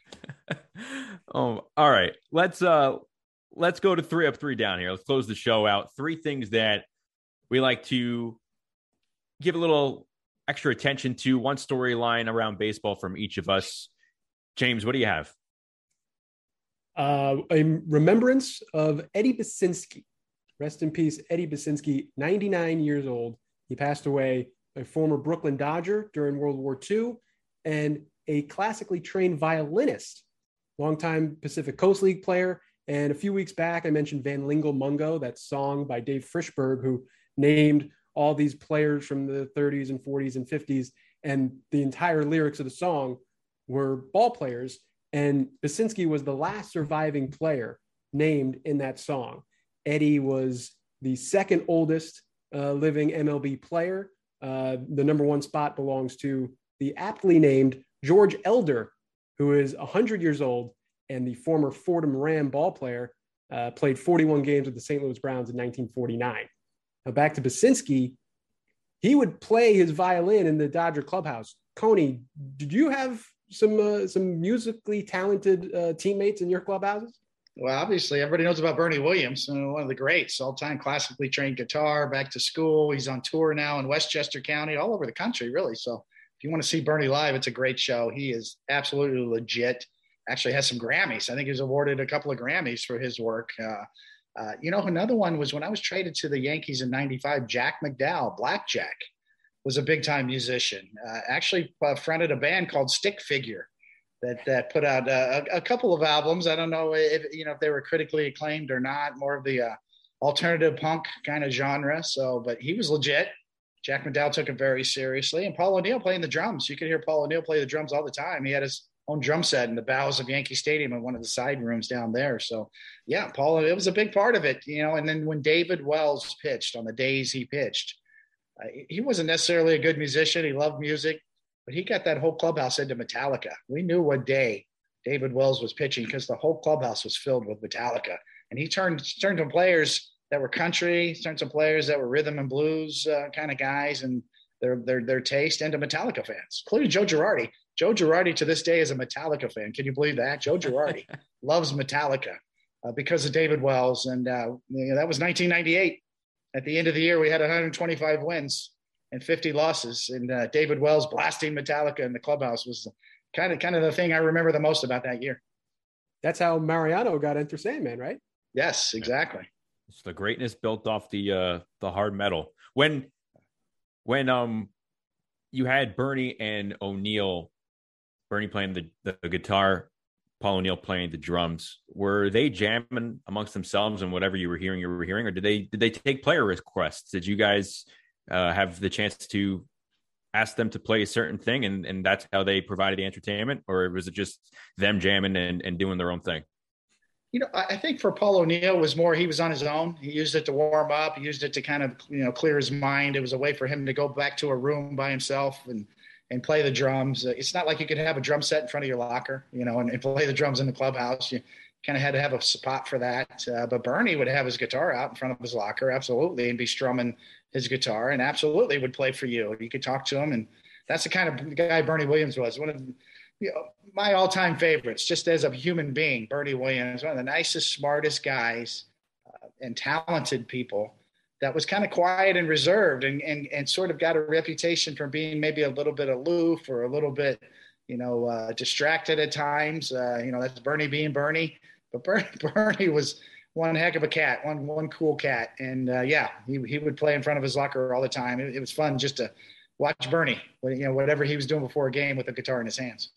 Oh, all right. Let's uh let's go to three up, three down here. Let's close the show out. Three things that we like to give a little extra attention to. One storyline around baseball from each of us. James, what do you have? Uh, a remembrance of Eddie Basinski. Rest in peace, Eddie Basinski, ninety-nine years old. He passed away, a former Brooklyn Dodger during World War Two, and a classically trained violinist, longtime Pacific Coast League player. And a few weeks back, I mentioned Van Lingle Mungo, that song by Dave Frischberg, who named all these players from the thirties and forties and fifties. And the entire lyrics of the song were ball players. And Basinski was the last surviving player named in that song. Eddie was the second oldest uh, living M L B player. Uh, the number one spot belongs to the aptly named George Elder, who is one hundred years old and the former Fordham Ram ball player, uh, played forty-one games with the Saint Louis Browns in nineteen forty-nine. Now back to Basinski, he would play his violin in the Dodger clubhouse. Coney, did you have some uh, some musically talented uh, teammates in your clubhouses? Well, obviously, everybody knows about Bernie Williams, uh, one of the greats, all-time classically trained guitar, back to school. He's on tour now in Westchester County, all over the country, really. So if you want to see Bernie live, it's a great show. He is absolutely legit. Actually has some Grammys. I think he was awarded a couple of Grammys for his work. Uh, uh, you know, another one was when I was traded to the Yankees in ninety-five, Jack McDowell, Blackjack, was a big-time musician. Uh, actually uh, fronted a band called Stick Figure that that put out uh, a, a couple of albums. I don't know if, you know, if they were critically acclaimed or not, more of the uh, alternative punk kind of genre. So, but he was legit. Jack McDowell took it very seriously. And Paul O'Neill playing the drums. You could hear Paul O'Neill play the drums all the time. He had his own drum set in the bowels of Yankee Stadium in one of the side rooms down there. So, yeah, Paul, it was a big part of it, you know. And then when David Wells pitched on the days he pitched, uh, he wasn't necessarily a good musician. He loved music, but he got that whole clubhouse into Metallica. We knew what day David Wells was pitching because the whole clubhouse was filled with Metallica. And he turned turned some players that were country, turned some players that were rhythm and blues uh, kind of guys and their, their, their taste into Metallica fans, including Joe Girardi. Joe Girardi to this day is a Metallica fan. Can you believe that? Joe Girardi loves Metallica uh, because of David Wells. And uh, you know, that was nineteen ninety-eight. At the end of the year, we had one hundred twenty-five wins and fifty losses. And uh, David Wells blasting Metallica in the clubhouse was kind of kind of the thing I remember the most about that year. That's how Mariano got Enter Sandman, right? Yes, exactly. It's the greatness built off the uh, the hard metal. When when um you had Bernie and O'Neill, Bernie playing the, the guitar, Paul O'Neill playing the drums, were they jamming amongst themselves and whatever you were hearing, you were hearing, or did they did they take player requests? Did you guys uh, have the chance to ask them to play a certain thing, and, and that's how they provided the entertainment, or was it just them jamming and, and doing their own thing? You know, I think for Paul O'Neill was more, he was on his own. He used it to warm up. He used it to kind of, you know, clear his mind. It was a way for him to go back to a room by himself and, and play the drums. It's not like you could have a drum set in front of your locker, you know, and, and play the drums in the clubhouse. You kind of had to have a spot for that. Uh, but Bernie would have his guitar out in front of his locker, absolutely, and be strumming his guitar, and absolutely would play for you. You could talk to him, and that's the kind of guy Bernie Williams was. One of you know, my all-time favorites, just as a human being, Bernie Williams, one of the nicest, smartest guys uh, and talented people that was kind of quiet and reserved and, and, and sort of got a reputation for being maybe a little bit aloof or a little bit, you know, uh, distracted at times. Uh, you know, that's Bernie being Bernie. But Bernie, Bernie was one heck of a cat, one one cool cat. And, uh, yeah, he, he would play in front of his locker all the time. It, it was fun just to watch Bernie, you know, whatever he was doing before a game with a guitar in his hands.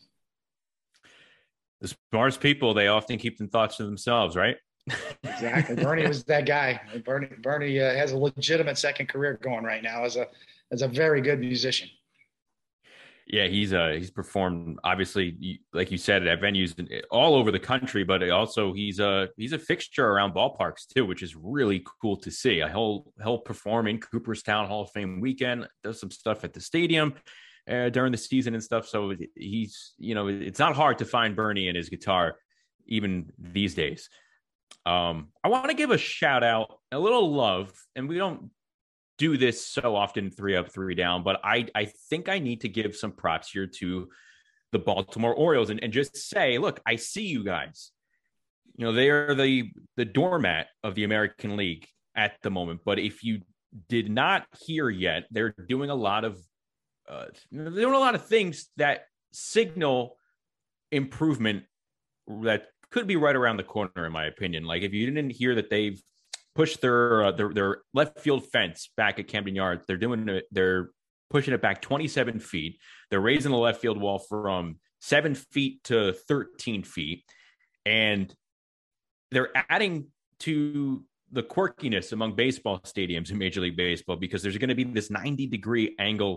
The smartest people, they often keep them thoughts to themselves, right? Exactly. Bernie was that guy. Bernie Bernie uh, has a legitimate second career going right now as a as a very good musician. Yeah, he's uh he's performed obviously, like you said, at venues all over the country, but also he's a he's a fixture around ballparks too, which is really cool to see. He'll he'll perform in Cooperstown Hall of Fame weekend, does some stuff at the stadium uh, during the season and stuff. So he's, you know, it's not hard to find Bernie and his guitar even these days. Um, I want to give a shout out, a little love, and we don't do this so often, three up, three down, but I, I think I need to give some props here to the Baltimore Orioles and, and just say, look, I see you guys. You know, they are the, the doormat of the American League at the moment. But if you did not hear yet, they're doing a lot of uh, they're doing a lot of things that signal improvement that could be right around the corner, in my opinion. Like if you didn't hear that they've pushed their, uh, their their left field fence back at Camden Yards, they're doing it. They're pushing it back twenty-seven feet. They're raising the left field wall from seven feet to thirteen feet, and they're adding to the quirkiness among baseball stadiums in Major League Baseball because there's going to be this ninety degree angle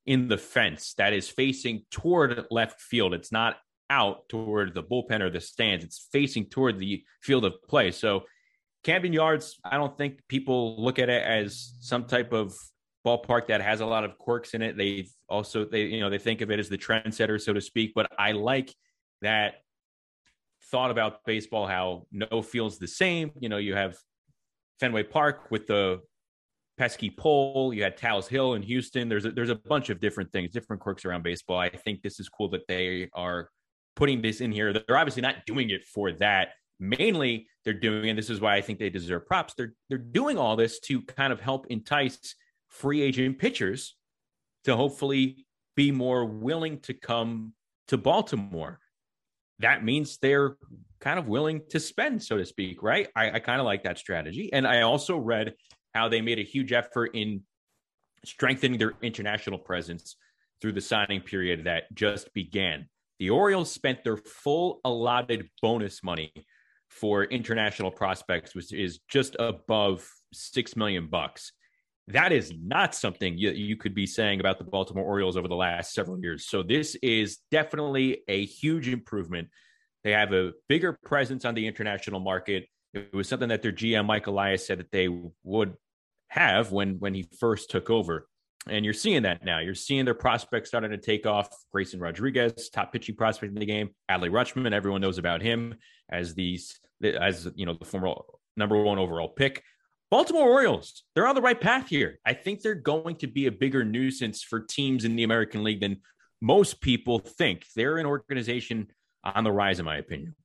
in the fence that is facing toward left field. It's not out toward the bullpen or the stands. It's facing toward the field of play. So Camden Yards, I don't think people look at it as some type of ballpark that has a lot of quirks in it. They also, they, you know, they think of it as the trendsetter, so to speak, but I like that thought about baseball, how no field's the same. You know, you have Fenway Park with the pesky pole. You had Tal's Hill in Houston. There's a, there's a bunch of different things, different quirks around baseball. I think this is cool that they are putting this in here. They're obviously not doing it for that. Mainly, they're doing, and this is why I think they deserve props. They're they're doing all this to kind of help entice free agent pitchers to hopefully be more willing to come to Baltimore. That means they're kind of willing to spend, so to speak, right? I, I kind of like that strategy. And I also read how they made a huge effort in strengthening their international presence through the signing period that just began. The Orioles spent their full allotted bonus money for international prospects, which is just above six million bucks. That is not something you, you could be saying about the Baltimore Orioles over the last several years. So this is definitely a huge improvement. They have a bigger presence on the international market. It was something that their G M, Mike Elias, said that they would have when, when he first took over. And you're seeing that now. You're seeing their prospects starting to take off. Grayson Rodriguez, top pitching prospect in the game. Adley Rutschman, everyone knows about him as these, as you know, the former number one overall pick. Baltimore Orioles, they're on the right path here. I think they're going to be a bigger nuisance for teams in the American League than most people think. They're an organization on the rise, in my opinion.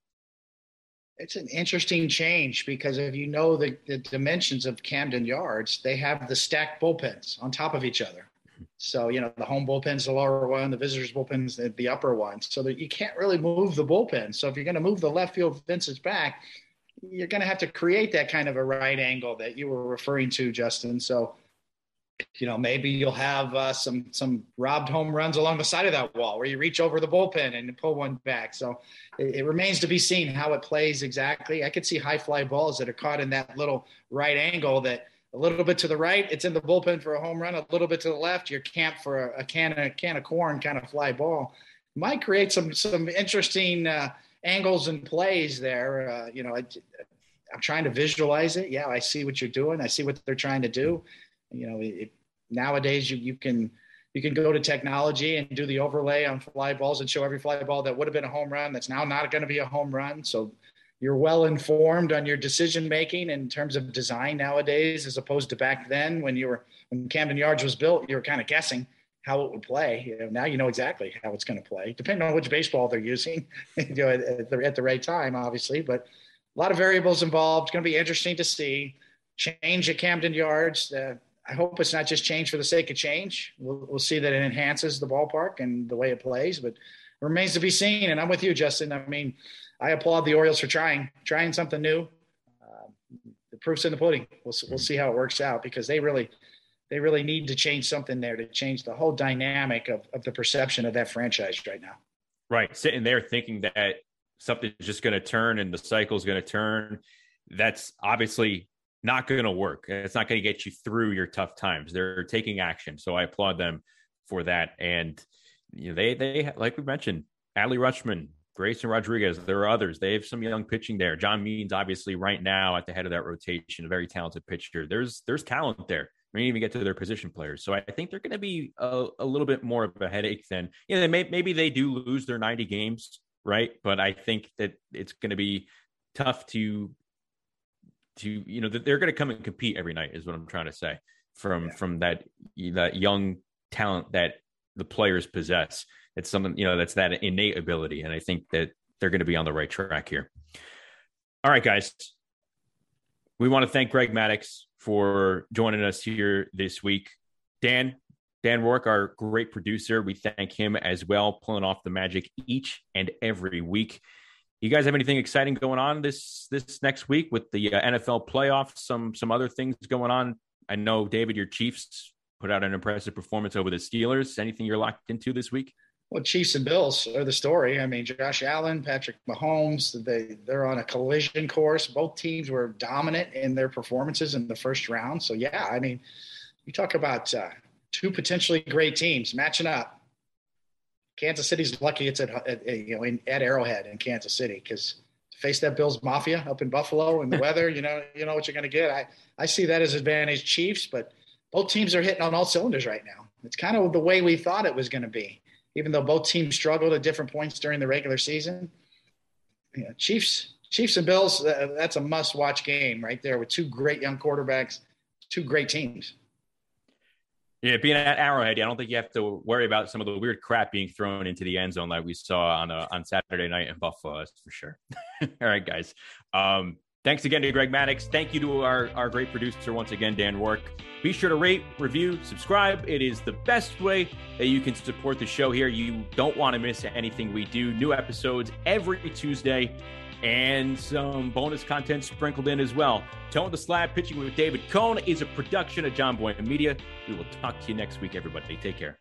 It's an interesting change because if you know the, the dimensions of Camden Yards, they have the stacked bullpens on top of each other. So, you know, the home bullpen's the lower one, the visitors bullpen's the, the upper one. So that you can't really move the bullpen. So if you're going to move the left field fences back, you're going to have to create that kind of a right angle that you were referring to, Justin. So, you know, maybe you'll have uh, some some robbed home runs along the side of that wall where you reach over the bullpen and pull one back. So it, it remains to be seen how it plays exactly. I could see high fly balls that are caught in that little right angle that a little bit to the right, it's in the bullpen for a home run. A little bit to the left, you're camped for a, a can of can of corn kind of fly ball. Might create some some interesting uh, angles and plays there. Uh, you know, I, I'm trying to visualize it. Yeah, I see what you're doing. I see what they're trying to do. You know, it, nowadays you, you can you can go to technology and do the overlay on fly balls and show every fly ball that would have been a home run that's now not going to be a home run. So you're well informed on your decision making in terms of design nowadays, as opposed to back then when you were when Camden Yards was built, you were kind of guessing how it would play. You know, now you know exactly how it's going to play, depending on which baseball they're using, you know, at, at, the, at the right time, obviously. But a lot of variables involved. It's going to be interesting to see. Change at Camden Yards. Uh, I hope it's not just change for the sake of change. We'll, we'll see that it enhances the ballpark and the way it plays, but it remains to be seen. And I'm with you, Justin. I mean, I applaud the Orioles for trying, trying something new. Uh, the proof's in the pudding. We'll, we'll see how it works out because they really, they really need to change something there to change the whole dynamic of, of the perception of that franchise right now. Right. Sitting there thinking that something's just going to turn and the cycle's going to turn. That's obviously not going to work. It's not going to get you through your tough times. They're taking action. So I applaud them for that. And you know, they, they, like we mentioned, Adley Rutschman, Grayson Rodriguez, there are others. They have some young pitching there. John Means, obviously right now at the head of that rotation, a very talented pitcher. There's, there's talent there. We didn't even get to their position players. So I think they're going to be a, a little bit more of a headache than, you know, they may, maybe they do lose their ninety games, right? But I think that it's going to be tough to, to, you know, they're going to come and compete every night is what I'm trying to say from, yeah. from that, that young talent that the players possess. It's something, you know, that's that innate ability. And I think that they're going to be on the right track here. All right, guys. We want to thank Greg Maddux for joining us here this week. Dan, Dan Rourke, our great producer, we thank him as well, pulling off the magic each and every week. You guys have anything exciting going on this this next week with the uh, N F L playoffs, some some other things going on? I know, David, your Chiefs put out an impressive performance over the Steelers. Anything you're locked into this week? Well, Chiefs and Bills are the story. I mean, Josh Allen, Patrick Mahomes, they, they're on a collision course. Both teams were dominant in their performances in the first round. So, yeah, I mean, you talk about uh, two potentially great teams matching up. Kansas City's lucky it's at, at you know in, at Arrowhead in Kansas City, because to face that Bills Mafia up in Buffalo and the weather, you know, you know what you're going to get. I, I see that as advantage Chiefs, but both teams are hitting on all cylinders right now. It's kind of the way we thought it was going to be, even though both teams struggled at different points during the regular season. You know, Chiefs, Chiefs and Bills, uh, that's a must-watch game right there with two great young quarterbacks, two great teams. Yeah, being at Arrowhead, I don't think you have to worry about some of the weird crap being thrown into the end zone like we saw on uh, on Saturday night in Buffalo, that's for sure. All right, guys. Um, thanks again to Greg Maddux. Thank you to our, our great producer once again, Dan Rourke. Be sure to rate, review, subscribe. It is the best way that you can support the show here. You don't want to miss anything we do. New episodes every Tuesday, and some bonus content sprinkled in as well. Tone the Slab Pitching with David Cone is a production of John Boyne Media. We will talk to you next week, everybody. Take care.